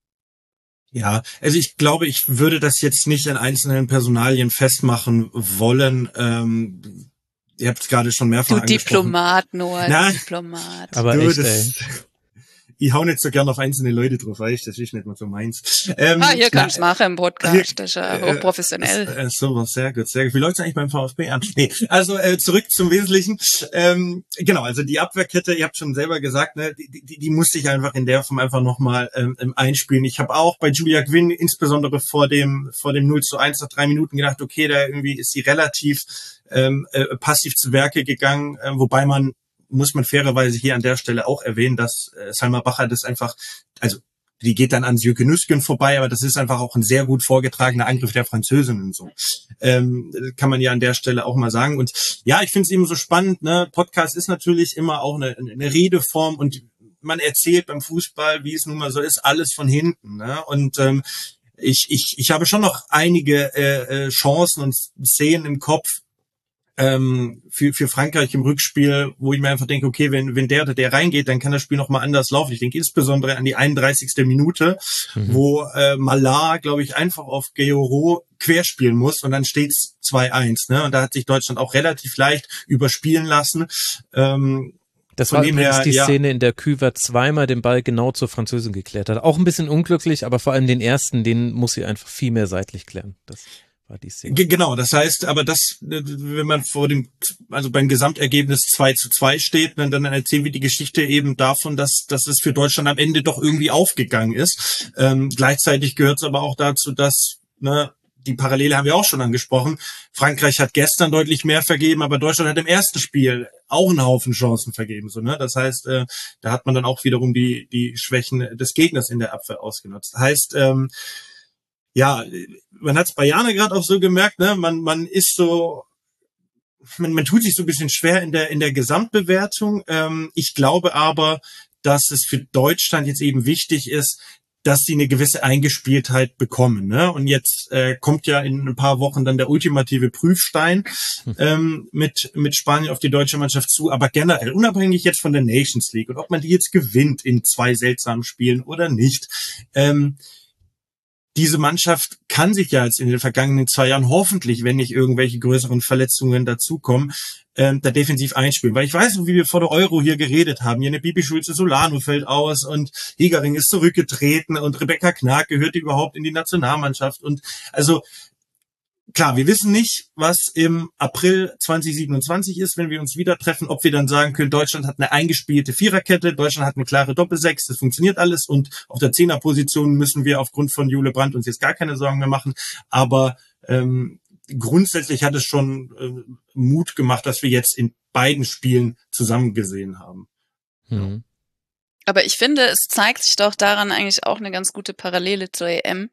Ja, also ich glaube, ich würde das jetzt nicht an einzelnen Personalien festmachen wollen. Ähm, ihr habt es gerade schon mehrfach du angesprochen. Diplomat, Noah, Na, Diplomat. Aber du, echt, das, ey. Ich hau nicht so gern auf einzelne Leute drauf, weißt, das ist nicht mal so meins. Ähm, ah, hier na, kannst du machen im Podcast, hier, das ist ja äh, hochprofessionell. Äh, so, sehr gut, sehr gut. Wie läuft's eigentlich beim VfB an? Nee, also äh, zurück zum Wesentlichen. Ähm, genau, also die Abwehrkette, ihr habt schon selber gesagt, ne, die, die, die musste ich einfach in der Form einfach nochmal ähm, einspielen. Ich habe auch bei Julia Gwynn, insbesondere vor dem vor dem null zu eins nach drei Minuten gedacht, okay, da irgendwie ist sie relativ ähm, äh, passiv zu Werke gegangen, äh, wobei man muss man fairerweise hier an der Stelle auch erwähnen, dass äh, Salma Bacher das einfach, also die geht dann an Sjöke Nüsken vorbei, aber das ist einfach auch ein sehr gut vorgetragener Angriff der Französinnen so. Ähm, kann man ja an der Stelle auch mal sagen. Und ja, ich finde es eben so spannend, ne? Podcast ist natürlich immer auch eine, eine Redeform und man erzählt beim Fußball, wie es nun mal so ist, alles von hinten. Ne? Und ähm, ich, ich, ich habe schon noch einige äh, Chancen und Szenen im Kopf, Ähm, für, für Frankreich im Rückspiel, wo ich mir einfach denke, okay, wenn, wenn der oder der reingeht, dann kann das Spiel nochmal anders laufen. Ich denke insbesondere an die einunddreißigste Minute, mhm. wo äh, Mallard, glaube ich, einfach auf Guerreiro querspielen muss und dann steht's zwei eins. Ne? Und da hat sich Deutschland auch relativ leicht überspielen lassen. Ähm, Das war übrigens her, die ja. Szene, in der Küver zweimal den Ball genau zur Französin geklärt hat. Auch ein bisschen unglücklich, aber vor allem den ersten, den muss sie einfach viel mehr seitlich klären. Das war die Szene. Genau, das heißt, aber das, wenn man vor dem, also beim Gesamtergebnis zwei zu zwei steht, dann, dann erzählen wir die Geschichte eben davon, dass, dass es für Deutschland am Ende doch irgendwie aufgegangen ist. Ähm, gleichzeitig gehört es aber auch dazu, dass, ne, die Parallele haben wir auch schon angesprochen. Frankreich hat gestern deutlich mehr vergeben, aber Deutschland hat im ersten Spiel auch einen Haufen Chancen vergeben. So, ne? Das heißt, äh, da hat man dann auch wiederum die die Schwächen des Gegners in der Abwehr ausgenutzt. Heißt, ähm, ja, man hat es bei Jana gerade auch so gemerkt, ne? Man man ist so, man, man tut sich so ein bisschen schwer in der in der Gesamtbewertung. Ähm, ich glaube aber, dass es für Deutschland jetzt eben wichtig ist, dass sie eine gewisse Eingespieltheit bekommen. Ne? Und jetzt äh, kommt ja in ein paar Wochen dann der ultimative Prüfstein ähm, mit mit Spanien auf die deutsche Mannschaft zu. Aber generell, unabhängig jetzt von der Nations League und ob man die jetzt gewinnt in zwei seltsamen Spielen oder nicht, ähm, diese Mannschaft kann sich ja jetzt in den vergangenen zwei Jahren hoffentlich, wenn nicht irgendwelche größeren Verletzungen dazukommen, ähm, da defensiv einspielen. Weil ich weiß, wie wir vor der Euro hier geredet haben. Hier eine Bibi Schulze-Solano fällt aus und Hegering ist zurückgetreten und Rebecca Knag gehört überhaupt in die Nationalmannschaft. Und also klar, wir wissen nicht, was im April zwanzig siebenundzwanzig ist, wenn wir uns wieder treffen, ob wir dann sagen können, Deutschland hat eine eingespielte Viererkette, Deutschland hat eine klare Doppelsechs, das funktioniert alles und auf der Zehnerposition müssen wir aufgrund von Jule Brandt uns jetzt gar keine Sorgen mehr machen, aber ähm, grundsätzlich hat es schon äh, Mut gemacht, dass wir jetzt in beiden Spielen zusammen gesehen haben. Mhm. Aber ich finde, es zeigt sich doch daran eigentlich auch eine ganz gute Parallele zur E M,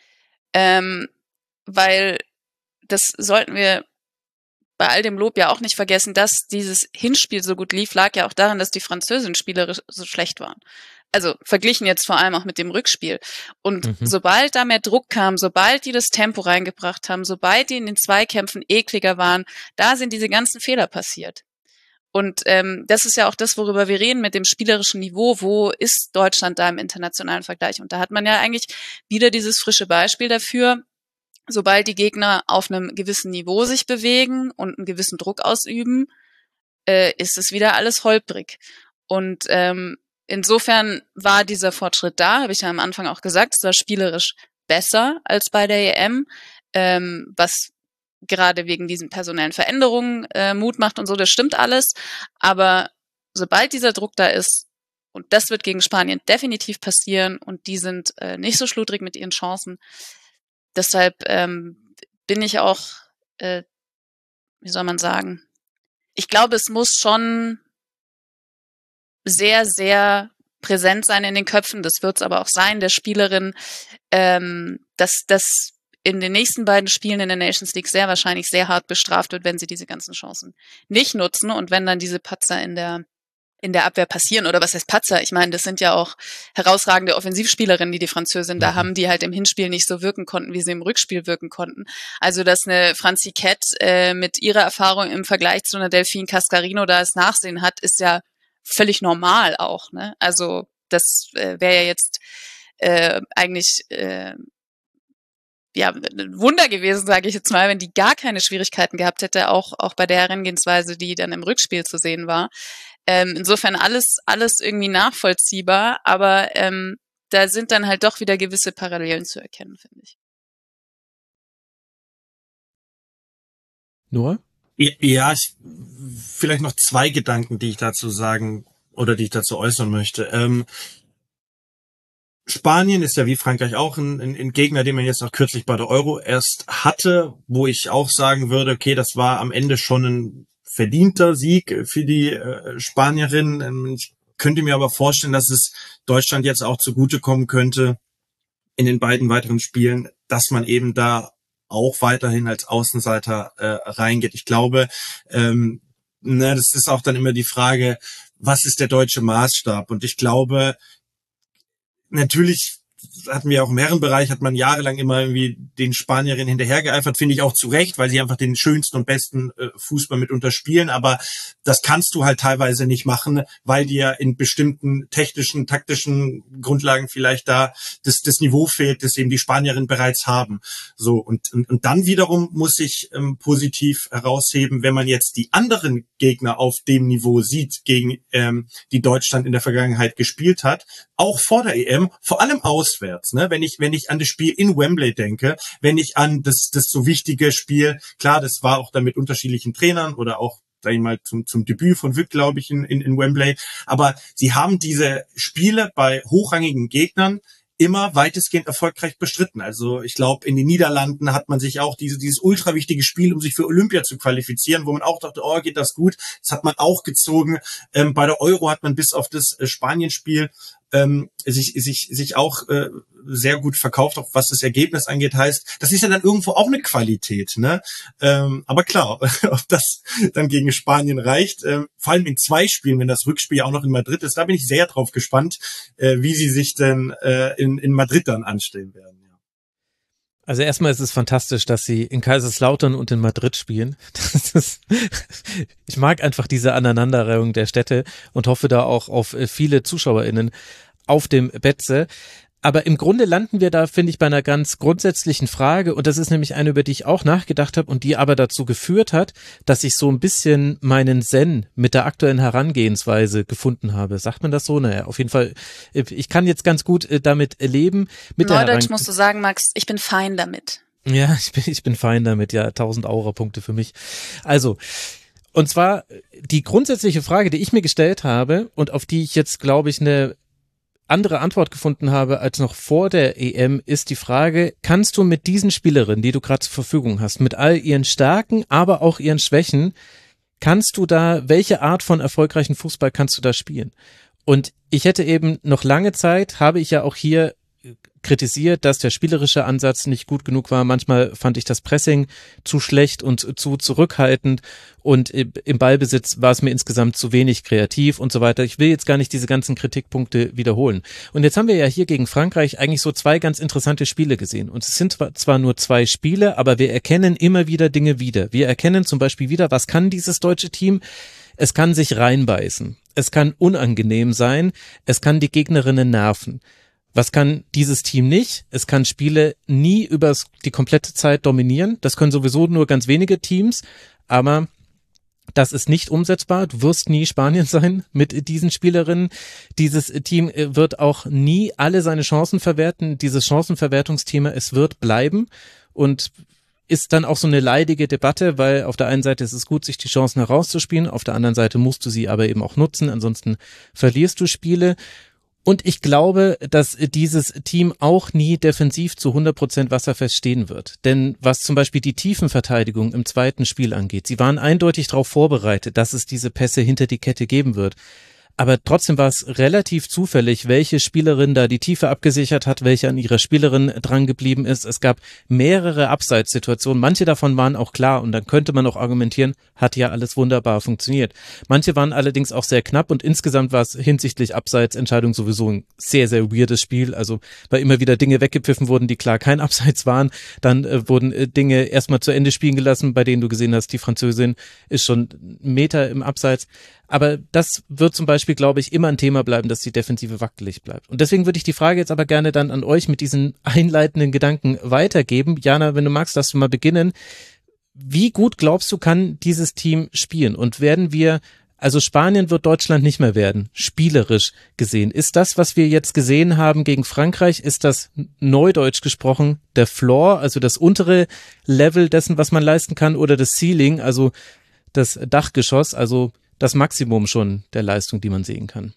ähm, weil das sollten wir bei all dem Lob ja auch nicht vergessen, dass dieses Hinspiel so gut lief, lag ja auch daran, dass die Französinnen spielerisch so schlecht waren. Also verglichen jetzt vor allem auch mit dem Rückspiel. Und mhm. sobald da mehr Druck kam, sobald die das Tempo reingebracht haben, sobald die in den Zweikämpfen ekliger waren, da sind diese ganzen Fehler passiert. Und ähm, das ist ja auch das, worüber wir reden mit dem spielerischen Niveau. Wo ist Deutschland da im internationalen Vergleich? Und da hat man ja eigentlich wieder dieses frische Beispiel dafür, sobald die Gegner auf einem gewissen Niveau sich bewegen und einen gewissen Druck ausüben, äh, ist es wieder alles holprig. Und ähm, insofern war dieser Fortschritt da, habe ich ja am Anfang auch gesagt, es war spielerisch besser als bei der E M, ähm, was gerade wegen diesen personellen Veränderungen äh, Mut macht und so, das stimmt alles. Aber sobald dieser Druck da ist, und das wird gegen Spanien definitiv passieren, und die sind äh, nicht so schludrig mit ihren Chancen, deshalb ähm, bin ich auch, äh, wie soll man sagen, ich glaube, es muss schon sehr, sehr präsent sein in den Köpfen, das wird es aber auch sein, der Spielerin, ähm, dass das in den nächsten beiden Spielen in der Nations League sehr wahrscheinlich sehr hart bestraft wird, wenn sie diese ganzen Chancen nicht nutzen und wenn dann diese Patzer in der in der Abwehr passieren, oder was heißt Patzer? Ich meine, das sind ja auch herausragende Offensivspielerinnen, die die Französin da haben, die halt im Hinspiel nicht so wirken konnten, wie sie im Rückspiel wirken konnten. Also, dass eine Franzi Kett äh, mit ihrer Erfahrung im Vergleich zu einer Delphine Cascarino da das Nachsehen hat, ist ja völlig normal auch, ne? Also, das äh, wäre ja jetzt äh, eigentlich äh, ja, ein Wunder gewesen, sage ich jetzt mal, wenn die gar keine Schwierigkeiten gehabt hätte, auch auch bei der Herangehensweise, die dann im Rückspiel zu sehen war. Ähm, insofern alles alles irgendwie nachvollziehbar, aber ähm, da sind dann halt doch wieder gewisse Parallelen zu erkennen, finde ich. Nora? Ja, ich, vielleicht noch zwei Gedanken, die ich dazu sagen oder die ich dazu äußern möchte. Ähm, Spanien ist ja wie Frankreich auch ein, ein, ein Gegner, den man jetzt noch kürzlich bei der Euro erst hatte, wo ich auch sagen würde, okay, das war am Ende schon ein verdienter Sieg für die äh, Spanierin. Ich könnte mir aber vorstellen, dass es Deutschland jetzt auch zugutekommen könnte in den beiden weiteren Spielen, dass man eben da auch weiterhin als Außenseiter äh, reingeht. Ich glaube, ähm, ne, das ist auch dann immer die Frage, was ist der deutsche Maßstab? Und ich glaube, natürlich hatten wir auch im Herrenbereich, hat man jahrelang immer irgendwie den Spanierinnen hinterhergeeifert, finde ich auch zu Recht, weil sie einfach den schönsten und besten äh, Fußball mitunter spielen, aber das kannst du halt teilweise nicht machen, weil dir in bestimmten technischen, taktischen Grundlagen vielleicht da das, das Niveau fehlt, das eben die Spanierinnen bereits haben. So, und, und, und dann wiederum muss ich ähm, positiv herausheben, wenn man jetzt die anderen Gegner auf dem Niveau sieht, gegen ähm, die Deutschland in der Vergangenheit gespielt hat, auch vor der E M, vor allem auswärts, ne? Wenn ich, wenn ich an das Spiel in Wembley denke, wenn ich an das, das so wichtige Spiel, klar, das war auch dann mit unterschiedlichen Trainern oder auch, sag ich mal, zum, zum Debüt von Wyk, glaube ich, in, in, in Wembley. Aber sie haben diese Spiele bei hochrangigen Gegnern immer weitestgehend erfolgreich bestritten. Also ich glaube, in den Niederlanden hat man sich auch diese, dieses ultra wichtige Spiel, um sich für Olympia zu qualifizieren, wo man auch dachte, oh, geht das gut. Das hat man auch gezogen. Ähm, bei der Euro hat man bis auf das äh, Spanien-Spiel ähm, sich, sich, sich auch äh, sehr gut verkauft, auch was das Ergebnis angeht, heißt, das ist ja dann irgendwo auch eine Qualität, ne? Ähm, aber klar, ob das dann gegen Spanien reicht, ähm, vor allem in zwei Spielen, wenn das Rückspiel ja auch noch in Madrid ist, da bin ich sehr drauf gespannt, äh, wie sie sich denn äh, in, in Madrid dann anstellen werden. Ja. Also erstmal ist es fantastisch, dass sie in Kaiserslautern und in Madrid spielen. Das ist, ich mag einfach diese Aneinanderreihung der Städte und hoffe da auch auf viele ZuschauerInnen auf dem Betze. Aber im Grunde landen wir da, finde ich, bei einer ganz grundsätzlichen Frage, und das ist nämlich eine, über die ich auch nachgedacht habe und die aber dazu geführt hat, dass ich so ein bisschen meinen Zen mit der aktuellen Herangehensweise gefunden habe. Sagt man das so? Naja, auf jeden Fall, ich kann jetzt ganz gut damit leben. Mit Neudeutsch musst du sagen, Max, ich bin fein damit. Ja, ich bin, ich bin fein damit, ja, tausend Aura-Punkte für mich. Also, und zwar die grundsätzliche Frage, die ich mir gestellt habe und auf die ich jetzt, glaube ich, eine andere Antwort gefunden habe als noch vor der E M, ist die Frage, kannst du mit diesen Spielerinnen, die du gerade zur Verfügung hast, mit all ihren Stärken, aber auch ihren Schwächen, kannst du da, welche Art von erfolgreichen Fußball kannst du da spielen? Und ich hätte eben noch lange Zeit, habe ich ja auch hier kritisiert, dass der spielerische Ansatz nicht gut genug war. Manchmal fand ich das Pressing zu schlecht und zu zurückhaltend und im Ballbesitz war es mir insgesamt zu wenig kreativ und so weiter. Ich will jetzt gar nicht diese ganzen Kritikpunkte wiederholen. Und jetzt haben wir ja hier gegen Frankreich eigentlich so zwei ganz interessante Spiele gesehen. Und es sind zwar nur zwei Spiele, aber wir erkennen immer wieder Dinge wieder. Wir erkennen zum Beispiel wieder, was kann dieses deutsche Team? Es kann sich reinbeißen. Es kann unangenehm sein. Es kann die Gegnerinnen nerven. Was kann dieses Team nicht? Es kann Spiele nie über die komplette Zeit dominieren. Das können sowieso nur ganz wenige Teams, aber das ist nicht umsetzbar. Du wirst nie Spanien sein mit diesen Spielerinnen. Dieses Team wird auch nie alle seine Chancen verwerten. Dieses Chancenverwertungsthema, es wird bleiben und ist dann auch so eine leidige Debatte, weil auf der einen Seite ist es gut, sich die Chancen herauszuspielen, auf der anderen Seite musst du sie aber eben auch nutzen, ansonsten verlierst du Spiele. Und ich glaube, dass dieses Team auch nie defensiv zu hundert Prozent wasserfest stehen wird. Denn was zum Beispiel die Tiefenverteidigung im zweiten Spiel angeht, sie waren eindeutig darauf vorbereitet, dass es diese Pässe hinter die Kette geben wird. Aber trotzdem war es relativ zufällig, welche Spielerin da die Tiefe abgesichert hat, welche an ihrer Spielerin dran geblieben ist. Es gab mehrere Abseitssituationen. Manche davon waren auch klar und dann könnte man auch argumentieren, hat ja alles wunderbar funktioniert. Manche waren allerdings auch sehr knapp und insgesamt war es hinsichtlich Abseitsentscheidung sowieso ein sehr, sehr weirdes Spiel. Also weil immer wieder Dinge weggepfiffen wurden, die klar kein Abseits waren. Dann äh, wurden äh, Dinge erstmal zu Ende spielen gelassen, bei denen du gesehen hast, die Französin ist schon einen Meter im Abseits. Aber das wird zum Beispiel, glaube ich, immer ein Thema bleiben, dass die Defensive wackelig bleibt. Und deswegen würde ich die Frage jetzt aber gerne dann an euch mit diesen einleitenden Gedanken weitergeben. Jana, wenn du magst, darfst du mal beginnen. Wie gut glaubst du, kann dieses Team spielen? Und werden wir, also Spanien wird Deutschland nicht mehr werden, spielerisch gesehen. Ist das, was wir jetzt gesehen haben gegen Frankreich, ist das neudeutsch gesprochen der Floor, also das untere Level dessen, was man leisten kann, oder das Ceiling, also das Dachgeschoss, also das Maximum schon der Leistung, die man sehen kann?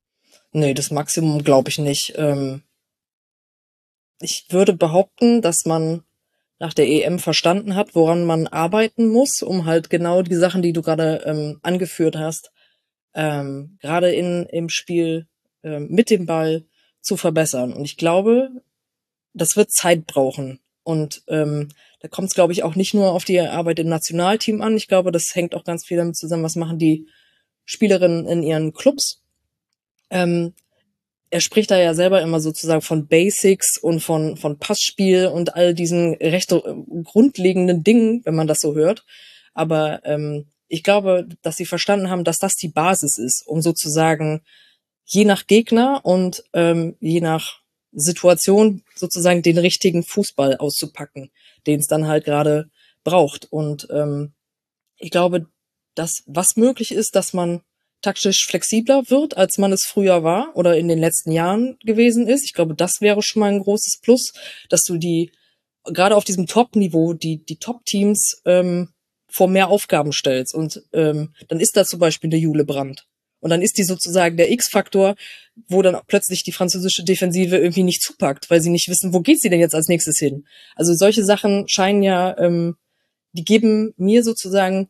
Nee, das Maximum glaube ich nicht. Ähm, ich würde behaupten, dass man nach der E M verstanden hat, woran man arbeiten muss, um halt genau die Sachen, die du gerade ähm, angeführt hast, ähm, gerade in im Spiel ähm, mit dem Ball zu verbessern. Und ich glaube, das wird Zeit brauchen. Und ähm, da kommt es, glaube ich, auch nicht nur auf die Arbeit im Nationalteam an. Ich glaube, das hängt auch ganz viel damit zusammen, was machen die Spielerinnen in ihren Clubs. Ähm, er spricht da ja selber immer sozusagen von Basics und von von Passspiel und all diesen recht äh, grundlegenden Dingen, wenn man das so hört. Aber ähm, ich glaube, dass sie verstanden haben, dass das die Basis ist, um sozusagen je nach Gegner und ähm, je nach Situation sozusagen den richtigen Fußball auszupacken, den es dann halt gerade braucht. Und ähm, ich glaube, dass was möglich ist, dass man taktisch flexibler wird, als man es früher war oder in den letzten Jahren gewesen ist. Ich glaube, das wäre schon mal ein großes Plus, dass du die, gerade auf diesem Top-Niveau, die, die Top-Teams ähm, vor mehr Aufgaben stellst. Und ähm, dann ist da zum Beispiel eine Jule Brandt. Und dann ist die sozusagen der X-Faktor, wo dann plötzlich die französische Defensive irgendwie nicht zupackt, weil sie nicht wissen, wo geht sie denn jetzt als nächstes hin. Also solche Sachen scheinen ja, ähm, die geben mir sozusagen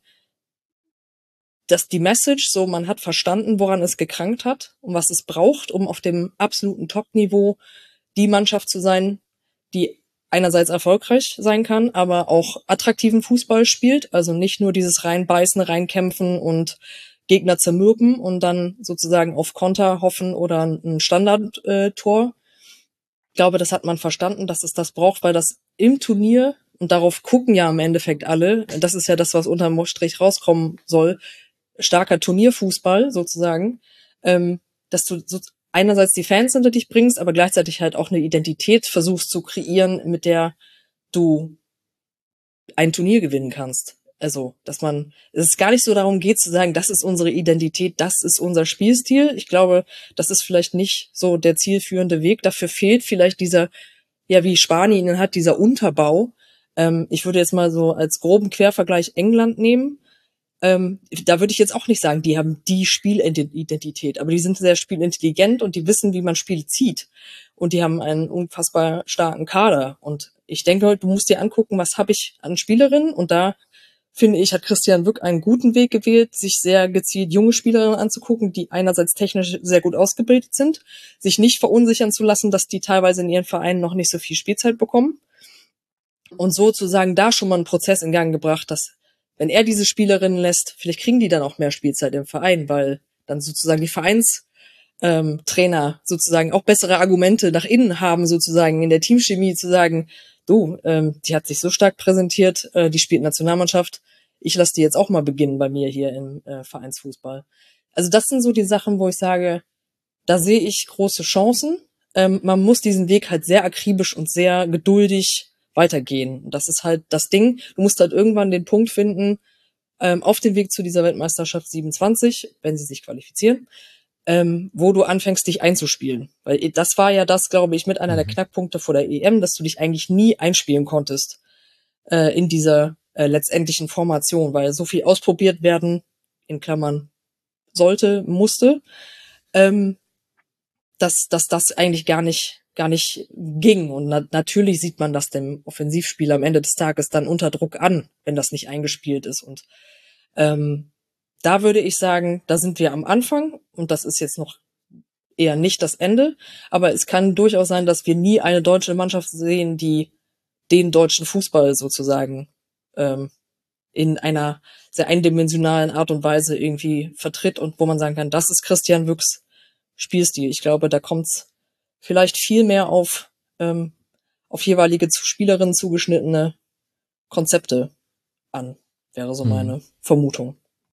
dass die Message, so man hat verstanden, woran es gekrankt hat und was es braucht, um auf dem absoluten Top-Niveau die Mannschaft zu sein, die einerseits erfolgreich sein kann, aber auch attraktiven Fußball spielt, also nicht nur dieses reinbeißen, reinkämpfen und Gegner zermürben und dann sozusagen auf Konter hoffen oder ein Standardtor. Ich glaube, das hat man verstanden, dass es das braucht, weil das im Turnier, und darauf gucken ja im Endeffekt alle, das ist ja das, was unterm Strich rauskommen soll, starker Turnierfußball sozusagen, ähm, dass du so einerseits die Fans hinter dich bringst, aber gleichzeitig halt auch eine Identität versuchst zu kreieren, mit der du ein Turnier gewinnen kannst. Also, dass man, dass es gar nicht so darum geht zu sagen, das ist unsere Identität, das ist unser Spielstil. Ich glaube, das ist vielleicht nicht so der zielführende Weg. Dafür fehlt vielleicht dieser, ja, wie Spanien ihn hat, dieser Unterbau. Ähm, ich würde jetzt mal so als groben Quervergleich England nehmen. Ähm, da würde ich jetzt auch nicht sagen, die haben die Spielidentität, aber die sind sehr spielintelligent und die wissen, wie man Spiele zieht. Und die haben einen unfassbar starken Kader. Und ich denke, du musst dir angucken, was habe ich an Spielerinnen. Und da, finde ich, hat Christian Wück einen guten Weg gewählt, sich sehr gezielt junge Spielerinnen anzugucken, die einerseits technisch sehr gut ausgebildet sind, sich nicht verunsichern zu lassen, dass die teilweise in ihren Vereinen noch nicht so viel Spielzeit bekommen. Und sozusagen da schon mal einen Prozess in Gang gebracht, dass wenn er diese Spielerinnen lässt, vielleicht kriegen die dann auch mehr Spielzeit im Verein, weil dann sozusagen die Vereinstrainer ähm, sozusagen auch bessere Argumente nach innen haben, sozusagen in der Teamchemie zu sagen, du, ähm, die hat sich so stark präsentiert, äh, die spielt Nationalmannschaft, ich lasse die jetzt auch mal beginnen bei mir hier im äh, Vereinsfußball. Also das sind so die Sachen, wo ich sage, da sehe ich große Chancen. Ähm, man muss diesen Weg halt sehr akribisch und sehr geduldig weitergehen. Und das ist halt das Ding. Du musst halt irgendwann den Punkt finden, ähm, auf dem Weg zu dieser Weltmeisterschaft siebenundzwanzig, wenn sie sich qualifizieren, ähm, wo du anfängst, dich einzuspielen. Weil das war ja das, glaube ich, mit einer der Knackpunkte vor der E M, dass du dich eigentlich nie einspielen konntest äh, in dieser äh, letztendlichen Formation, weil so viel ausprobiert werden, in Klammern sollte, musste, ähm, dass, dass das eigentlich gar nicht gar nicht ging. Und na- natürlich sieht man das dem Offensivspieler am Ende des Tages dann unter Druck an, wenn das nicht eingespielt ist. Und ähm, da würde ich sagen, da sind wir am Anfang und das ist jetzt noch eher nicht das Ende, aber es kann durchaus sein, dass wir nie eine deutsche Mannschaft sehen, die den deutschen Fußball sozusagen ähm, in einer sehr eindimensionalen Art und Weise irgendwie vertritt und wo man sagen kann, das ist Christian Wücks Spielstil. Ich glaube, da kommt's vielleicht viel mehr auf ähm, auf jeweilige Spielerinnen zugeschnittene Konzepte an, wäre so meine hm. Vermutung.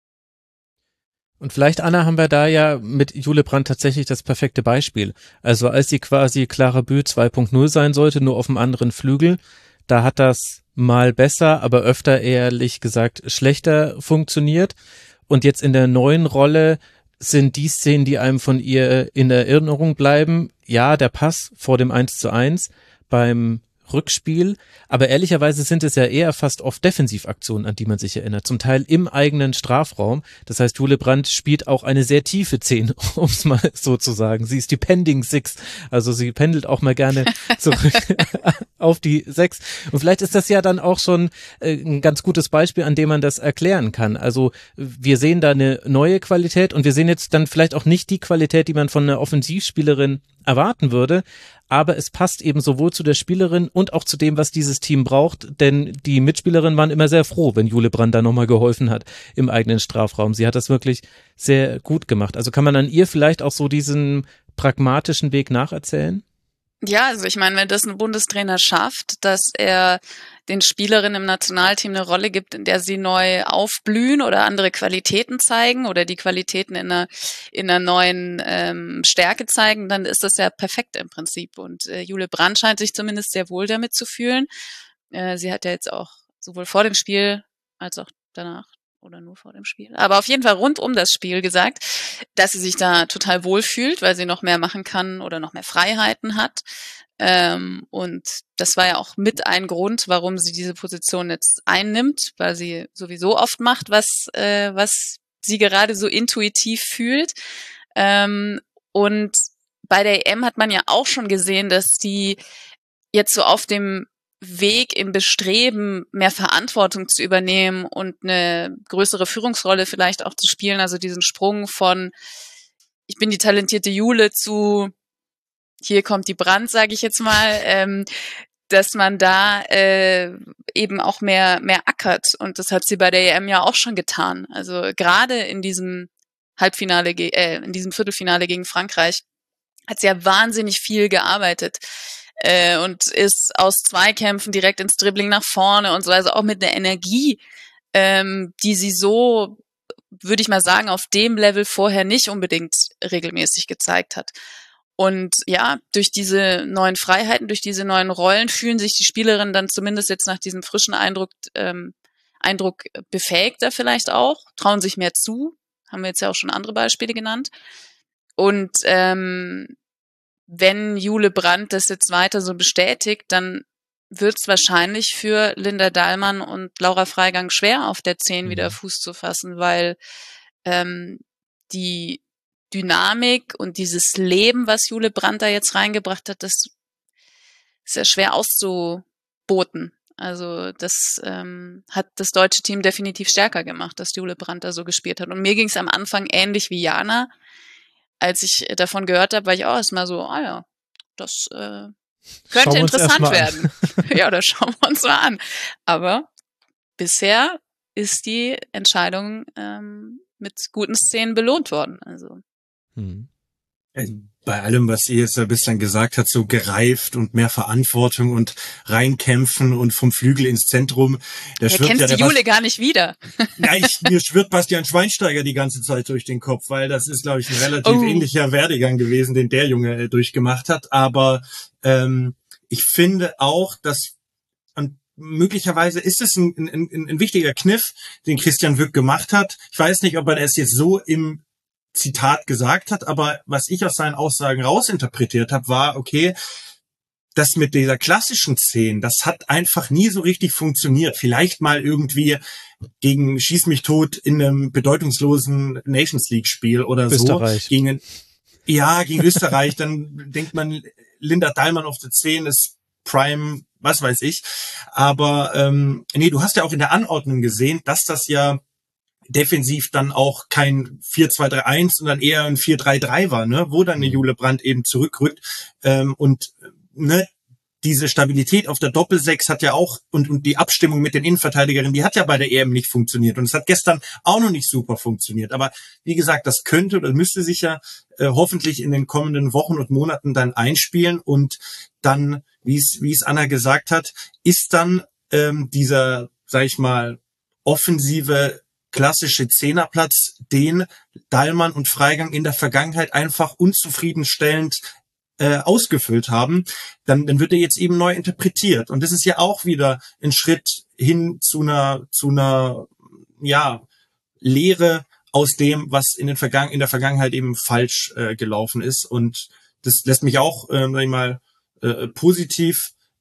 Und vielleicht, Anna, haben wir da ja mit Jule Brandt tatsächlich das perfekte Beispiel. Also als sie quasi Clara Bühl zwei Punkt null sein sollte, nur auf dem anderen Flügel, da hat das mal besser, aber öfter ehrlich gesagt schlechter funktioniert. Und jetzt in der neuen Rolle sind die Szenen, die einem von ihr in Erinnerung bleiben. Ja, der Pass vor dem eins zu eins beim Rückspiel, aber ehrlicherweise sind es ja eher fast oft Defensivaktionen, an die man sich erinnert, zum Teil im eigenen Strafraum. Das heißt, Jule Brandt spielt auch eine sehr tiefe Zehn, um es mal so zu sagen. Sie ist die Pending Six, also sie pendelt auch mal gerne zurück auf die Sechs. Und vielleicht ist das ja dann auch schon äh, ein ganz gutes Beispiel, an dem man das erklären kann. Also wir sehen da eine neue Qualität und wir sehen jetzt dann vielleicht auch nicht die Qualität, die man von einer Offensivspielerin erwarten würde, aber es passt eben sowohl zu der Spielerin und auch zu dem, was dieses Team braucht, denn die Mitspielerinnen waren immer sehr froh, wenn Jule Brandt da nochmal geholfen hat im eigenen Strafraum. Sie hat das wirklich sehr gut gemacht. Also kann man an ihr vielleicht auch so diesen pragmatischen Weg nacherzählen? Ja, also ich meine, wenn das ein Bundestrainer schafft, dass er den Spielerinnen im Nationalteam eine Rolle gibt, in der sie neu aufblühen oder andere Qualitäten zeigen oder die Qualitäten in einer, in einer neuen ähm, Stärke zeigen, dann ist das ja perfekt im Prinzip. Und äh, Jule Brandt scheint sich zumindest sehr wohl damit zu fühlen. Äh, sie hat ja jetzt auch sowohl vor dem Spiel als auch danach oder nur vor dem Spiel, aber auf jeden Fall rund um das Spiel gesagt, dass sie sich da total wohl fühlt, weil sie noch mehr machen kann oder noch mehr Freiheiten hat. Ähm, und das war ja auch mit ein Grund, warum sie diese Position jetzt einnimmt, weil sie sowieso oft macht, was, äh, was sie gerade so intuitiv fühlt. Ähm, und bei der E M hat man ja auch schon gesehen, dass die jetzt so auf dem Weg im Bestreben, mehr Verantwortung zu übernehmen und eine größere Führungsrolle vielleicht auch zu spielen, also diesen Sprung von ich bin die talentierte Jule zu hier kommt die Brandt, sage ich jetzt mal, ähm, dass man da äh, eben auch mehr mehr ackert und das hat sie bei der E M ja auch schon getan. Also gerade in diesem Halbfinale, äh, in diesem Viertelfinale gegen Frankreich hat sie ja wahnsinnig viel gearbeitet. Äh, und ist aus Zweikämpfen direkt ins Dribbling nach vorne und so, also auch mit einer Energie, ähm, die sie so, würde ich mal sagen, auf dem Level vorher nicht unbedingt regelmäßig gezeigt hat. Und ja, durch diese neuen Freiheiten, durch diese neuen Rollen fühlen sich die Spielerinnen dann zumindest jetzt nach diesem frischen Eindruck, ähm, Eindruck befähigter vielleicht auch, trauen sich mehr zu, haben wir jetzt ja auch schon andere Beispiele genannt. Und ähm, wenn Jule Brandt das jetzt weiter so bestätigt, dann wird es wahrscheinlich für Linda Dahlmann und Laura Freigang schwer, auf der zehn wieder Fuß zu fassen, weil ähm, die Dynamik und dieses Leben, was Jule Brandt da jetzt reingebracht hat, das ist ja schwer auszuboten. Also das ähm, hat das deutsche Team definitiv stärker gemacht, dass Jule Brandt da so gespielt hat. Und mir ging es am Anfang ähnlich wie Jana. Als ich davon gehört habe, war ich auch erstmal so, ah ja, das äh, könnte interessant werden. Ja, das schauen wir uns mal an. Aber bisher ist die Entscheidung ähm, mit guten Szenen belohnt worden. Also hm. Bei allem, was ihr jetzt bislang gesagt habt, so gereift und mehr Verantwortung und reinkämpfen und vom Flügel ins Zentrum. Da ja, kennst ja die Jule Bast- gar nicht wieder. Ja, ich, mir schwirrt Bastian Schweinsteiger die ganze Zeit durch den Kopf, weil das ist, glaube ich, ein relativ oh. ähnlicher Werdegang gewesen, den der Junge äh, durchgemacht hat. Aber ähm, ich finde auch, dass und möglicherweise ist es ein, ein, ein, ein wichtiger Kniff, den Christian Wück gemacht hat. Ich weiß nicht, ob er es jetzt so im Zitat gesagt hat, aber was ich aus seinen Aussagen rausinterpretiert habe, war, okay, das mit dieser klassischen Szene, das hat einfach nie so richtig funktioniert. Vielleicht mal irgendwie gegen Schieß mich tot in einem bedeutungslosen Nations League Spiel oder so. Österreich. Gegen, ja, gegen Österreich, dann denkt man, Linda Dahlmann auf der zehn ist Prime, was weiß ich. Aber ähm, nee, du hast ja auch in der Anordnung gesehen, dass das ja defensiv dann auch kein vier zwei drei eins, sondern eher ein vier drei drei war, ne, wo dann eine Jule Brandt eben zurückrückt ähm, und ne, diese Stabilität auf der Doppelsechs hat ja auch und und die Abstimmung mit den Innenverteidigerinnen, die hat ja bei der E M nicht funktioniert und es hat gestern auch noch nicht super funktioniert, aber wie gesagt, das könnte oder müsste sich ja äh, hoffentlich in den kommenden Wochen und Monaten dann einspielen und dann, wie es wie es Anna gesagt hat, ist dann ähm, dieser, sag ich mal, offensive klassische Zehnerplatz, den Dahlmann und Freigang in der Vergangenheit einfach unzufriedenstellend äh, ausgefüllt haben, dann, dann wird er jetzt eben neu interpretiert. Und das ist ja auch wieder ein Schritt hin zu einer, zu einer, ja, Lehre aus dem, was in, den Vergangen, in der Vergangenheit eben falsch äh, gelaufen ist. Und das lässt mich auch, äh, sag ich mal, äh, positiv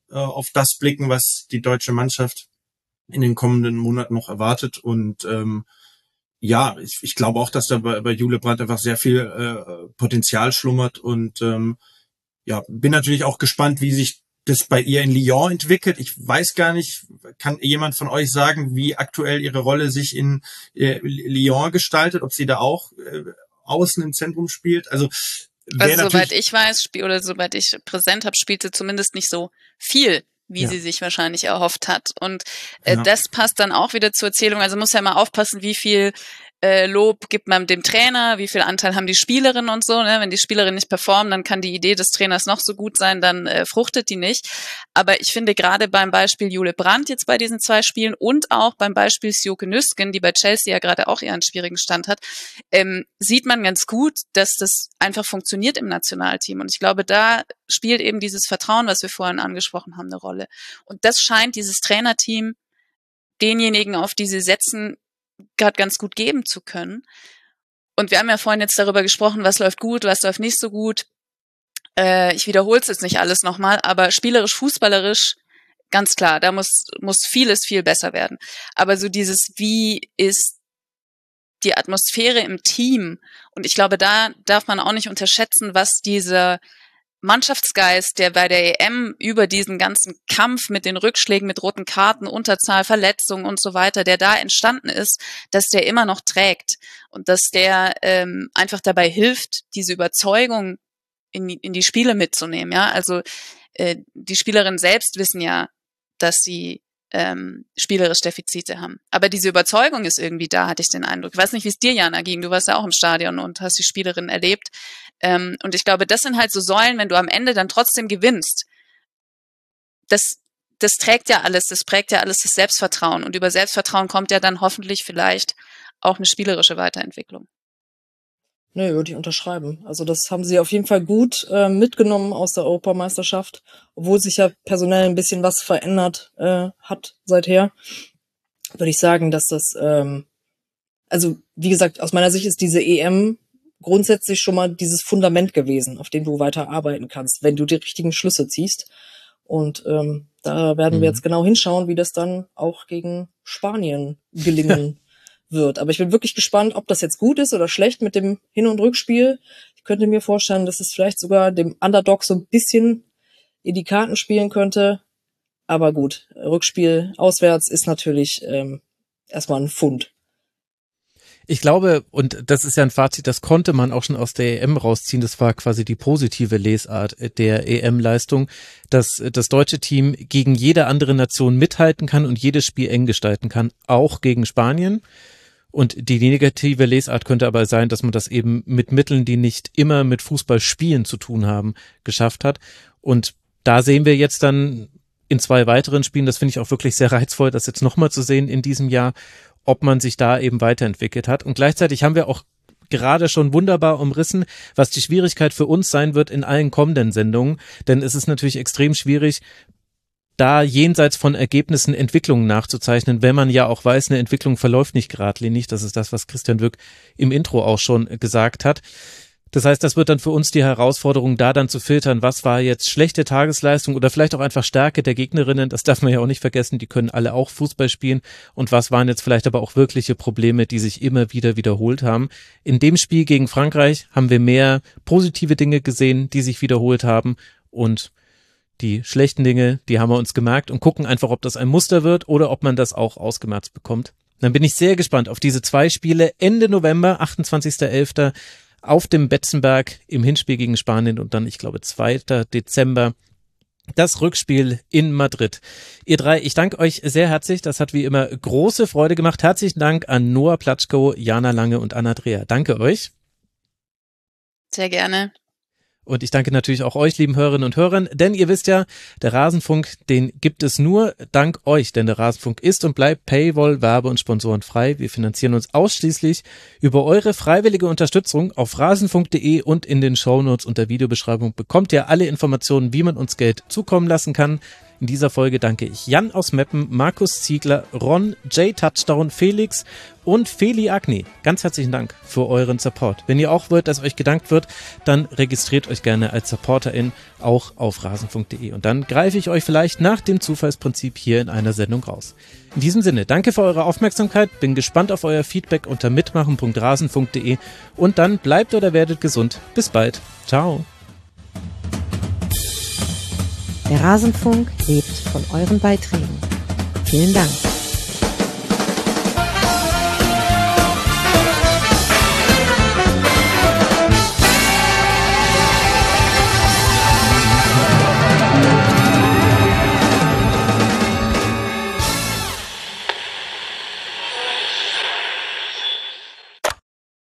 äh, auf das blicken, was die deutsche Mannschaft in den kommenden Monaten noch erwartet. Und ähm, ja, ich, ich glaube auch, dass da bei, bei Jule Brandt einfach sehr viel äh, Potenzial schlummert. Und ähm, ja, bin natürlich auch gespannt, wie sich das bei ihr in Lyon entwickelt. Ich weiß gar nicht, kann jemand von euch sagen, wie aktuell ihre Rolle sich in äh, Lyon gestaltet, ob sie da auch äh, außen im Zentrum spielt? Also, also soweit ich weiß, spiel, oder soweit ich präsent habe, spielt sie zumindest nicht so viel, wie ja. sie sich wahrscheinlich erhofft hat. Und äh, ja. das passt dann auch wieder zur Erzählung. Also muss ja mal aufpassen, wie viel äh, Lob gibt man dem Trainer, wie viel Anteil haben die Spielerinnen und so. Ne? Wenn die Spielerinnen nicht performen, dann kann die Idee des Trainers noch so gut sein, dann äh, fruchtet die nicht. Aber ich finde gerade beim Beispiel Jule Brandt jetzt bei diesen zwei Spielen und auch beim Beispiel Sjoeke Nüsken, die bei Chelsea ja gerade auch ihren schwierigen Stand hat, ähm, sieht man ganz gut, dass das einfach funktioniert im Nationalteam. Und ich glaube, da spielt eben dieses Vertrauen, was wir vorhin angesprochen haben, eine Rolle. Und das scheint dieses Trainerteam denjenigen, auf die sie setzen, gerade ganz gut geben zu können. Und wir haben ja vorhin jetzt darüber gesprochen, was läuft gut, was läuft nicht so gut. Äh, ich wiederhole es jetzt nicht alles nochmal, aber spielerisch, fußballerisch, ganz klar, da muss, muss vieles viel besser werden. Aber so dieses, wie ist die Atmosphäre im Team? Und ich glaube, da darf man auch nicht unterschätzen, was dieser Mannschaftsgeist, der bei der E M über diesen ganzen Kampf mit den Rückschlägen, mit roten Karten, Unterzahl, Verletzungen und so weiter, der da entstanden ist, dass der immer noch trägt und dass der ähm, einfach dabei hilft, diese Überzeugung in, in die Spiele mitzunehmen. Ja, also äh, die Spielerinnen selbst wissen ja, dass sie ähm, spielerisch Defizite haben. Aber diese Überzeugung ist irgendwie da, hatte ich den Eindruck. Ich weiß nicht, wie es dir, Jana, ging. Du warst ja auch im Stadion und hast die Spielerinnen erlebt. Ähm, und ich glaube, das sind halt so Säulen, wenn du am Ende dann trotzdem gewinnst. Das, das trägt ja alles, das prägt ja alles das Selbstvertrauen. Und über Selbstvertrauen kommt ja dann hoffentlich vielleicht auch eine spielerische Weiterentwicklung. Nö, würde ich unterschreiben. Also das haben sie auf jeden Fall gut äh, mitgenommen aus der Europameisterschaft, obwohl sich ja personell ein bisschen was verändert äh, hat seither. Würde ich sagen, dass das, ähm, also wie gesagt, aus meiner Sicht ist diese E M grundsätzlich schon mal dieses Fundament gewesen, auf dem du weiter arbeiten kannst, wenn du die richtigen Schlüsse ziehst. Und ähm, da werden mhm. wir jetzt genau hinschauen, wie das dann auch gegen Spanien gelingen wird. Aber ich bin wirklich gespannt, ob das jetzt gut ist oder schlecht mit dem Hin- und Rückspiel. Ich könnte mir vorstellen, dass es vielleicht sogar dem Underdog so ein bisschen in die Karten spielen könnte. Aber gut, Rückspiel auswärts ist natürlich ähm, erstmal ein Pfund. Ich glaube, und das ist ja ein Fazit, das konnte man auch schon aus der E M rausziehen, das war quasi die positive Lesart der E M-Leistung, dass das deutsche Team gegen jede andere Nation mithalten kann und jedes Spiel eng gestalten kann, auch gegen Spanien. Und die negative Lesart könnte aber sein, dass man das eben mit Mitteln, die nicht immer mit Fußballspielen zu tun haben, geschafft hat. Und da sehen wir jetzt dann in zwei weiteren Spielen, das finde ich auch wirklich sehr reizvoll, das jetzt nochmal zu sehen in diesem Jahr, ob man sich da eben weiterentwickelt hat. Und gleichzeitig haben wir auch gerade schon wunderbar umrissen, was die Schwierigkeit für uns sein wird in allen kommenden Sendungen. Denn es ist natürlich extrem schwierig, da jenseits von Ergebnissen Entwicklungen nachzuzeichnen, wenn man ja auch weiß, eine Entwicklung verläuft nicht geradlinig. Das ist das, was Christian Wück im Intro auch schon gesagt hat. Das heißt, das wird dann für uns die Herausforderung, da dann zu filtern, was war jetzt schlechte Tagesleistung oder vielleicht auch einfach Stärke der Gegnerinnen, das darf man ja auch nicht vergessen, die können alle auch Fußball spielen, und was waren jetzt vielleicht aber auch wirkliche Probleme, die sich immer wieder wiederholt haben. In dem Spiel gegen Frankreich haben wir mehr positive Dinge gesehen, die sich wiederholt haben, und die schlechten Dinge, die haben wir uns gemerkt und gucken einfach, ob das ein Muster wird oder ob man das auch ausgemerzt bekommt. Dann bin ich sehr gespannt auf diese zwei Spiele Ende November, achtundzwanzigster elfter auf dem Betzenberg im Hinspiel gegen Spanien und dann, ich glaube, zweiter Dezember das Rückspiel in Madrid. Ihr drei, ich danke euch sehr herzlich. Das hat wie immer große Freude gemacht. Herzlichen Dank an Noah Platschko, Jana Lange und Anna Dreher. Danke euch. Sehr gerne. Und ich danke natürlich auch euch, lieben Hörerinnen und Hörern, denn ihr wisst ja, der Rasenfunk, den gibt es nur dank euch, denn der Rasenfunk ist und bleibt Paywall, Werbe- und Sponsorenfrei. Wir finanzieren uns ausschließlich über eure freiwillige Unterstützung. Auf rasenfunk punkt de und in den Shownotes und der Videobeschreibung bekommt ihr alle Informationen, wie man uns Geld zukommen lassen kann. In dieser Folge danke ich Jan aus Meppen, Markus Ziegler, Ron, Jay Touchdown, Felix und Feli Agni. Ganz herzlichen Dank für euren Support. Wenn ihr auch wollt, dass euch gedankt wird, dann registriert euch gerne als SupporterIn auch auf rasenfunk punkt de und dann greife ich euch vielleicht nach dem Zufallsprinzip hier in einer Sendung raus. In diesem Sinne, danke für eure Aufmerksamkeit, bin gespannt auf euer Feedback unter mitmachen punkt rasenfunk punkt de und dann bleibt oder werdet gesund. Bis bald. Ciao. Der Rasenfunk lebt von euren Beiträgen. Vielen Dank.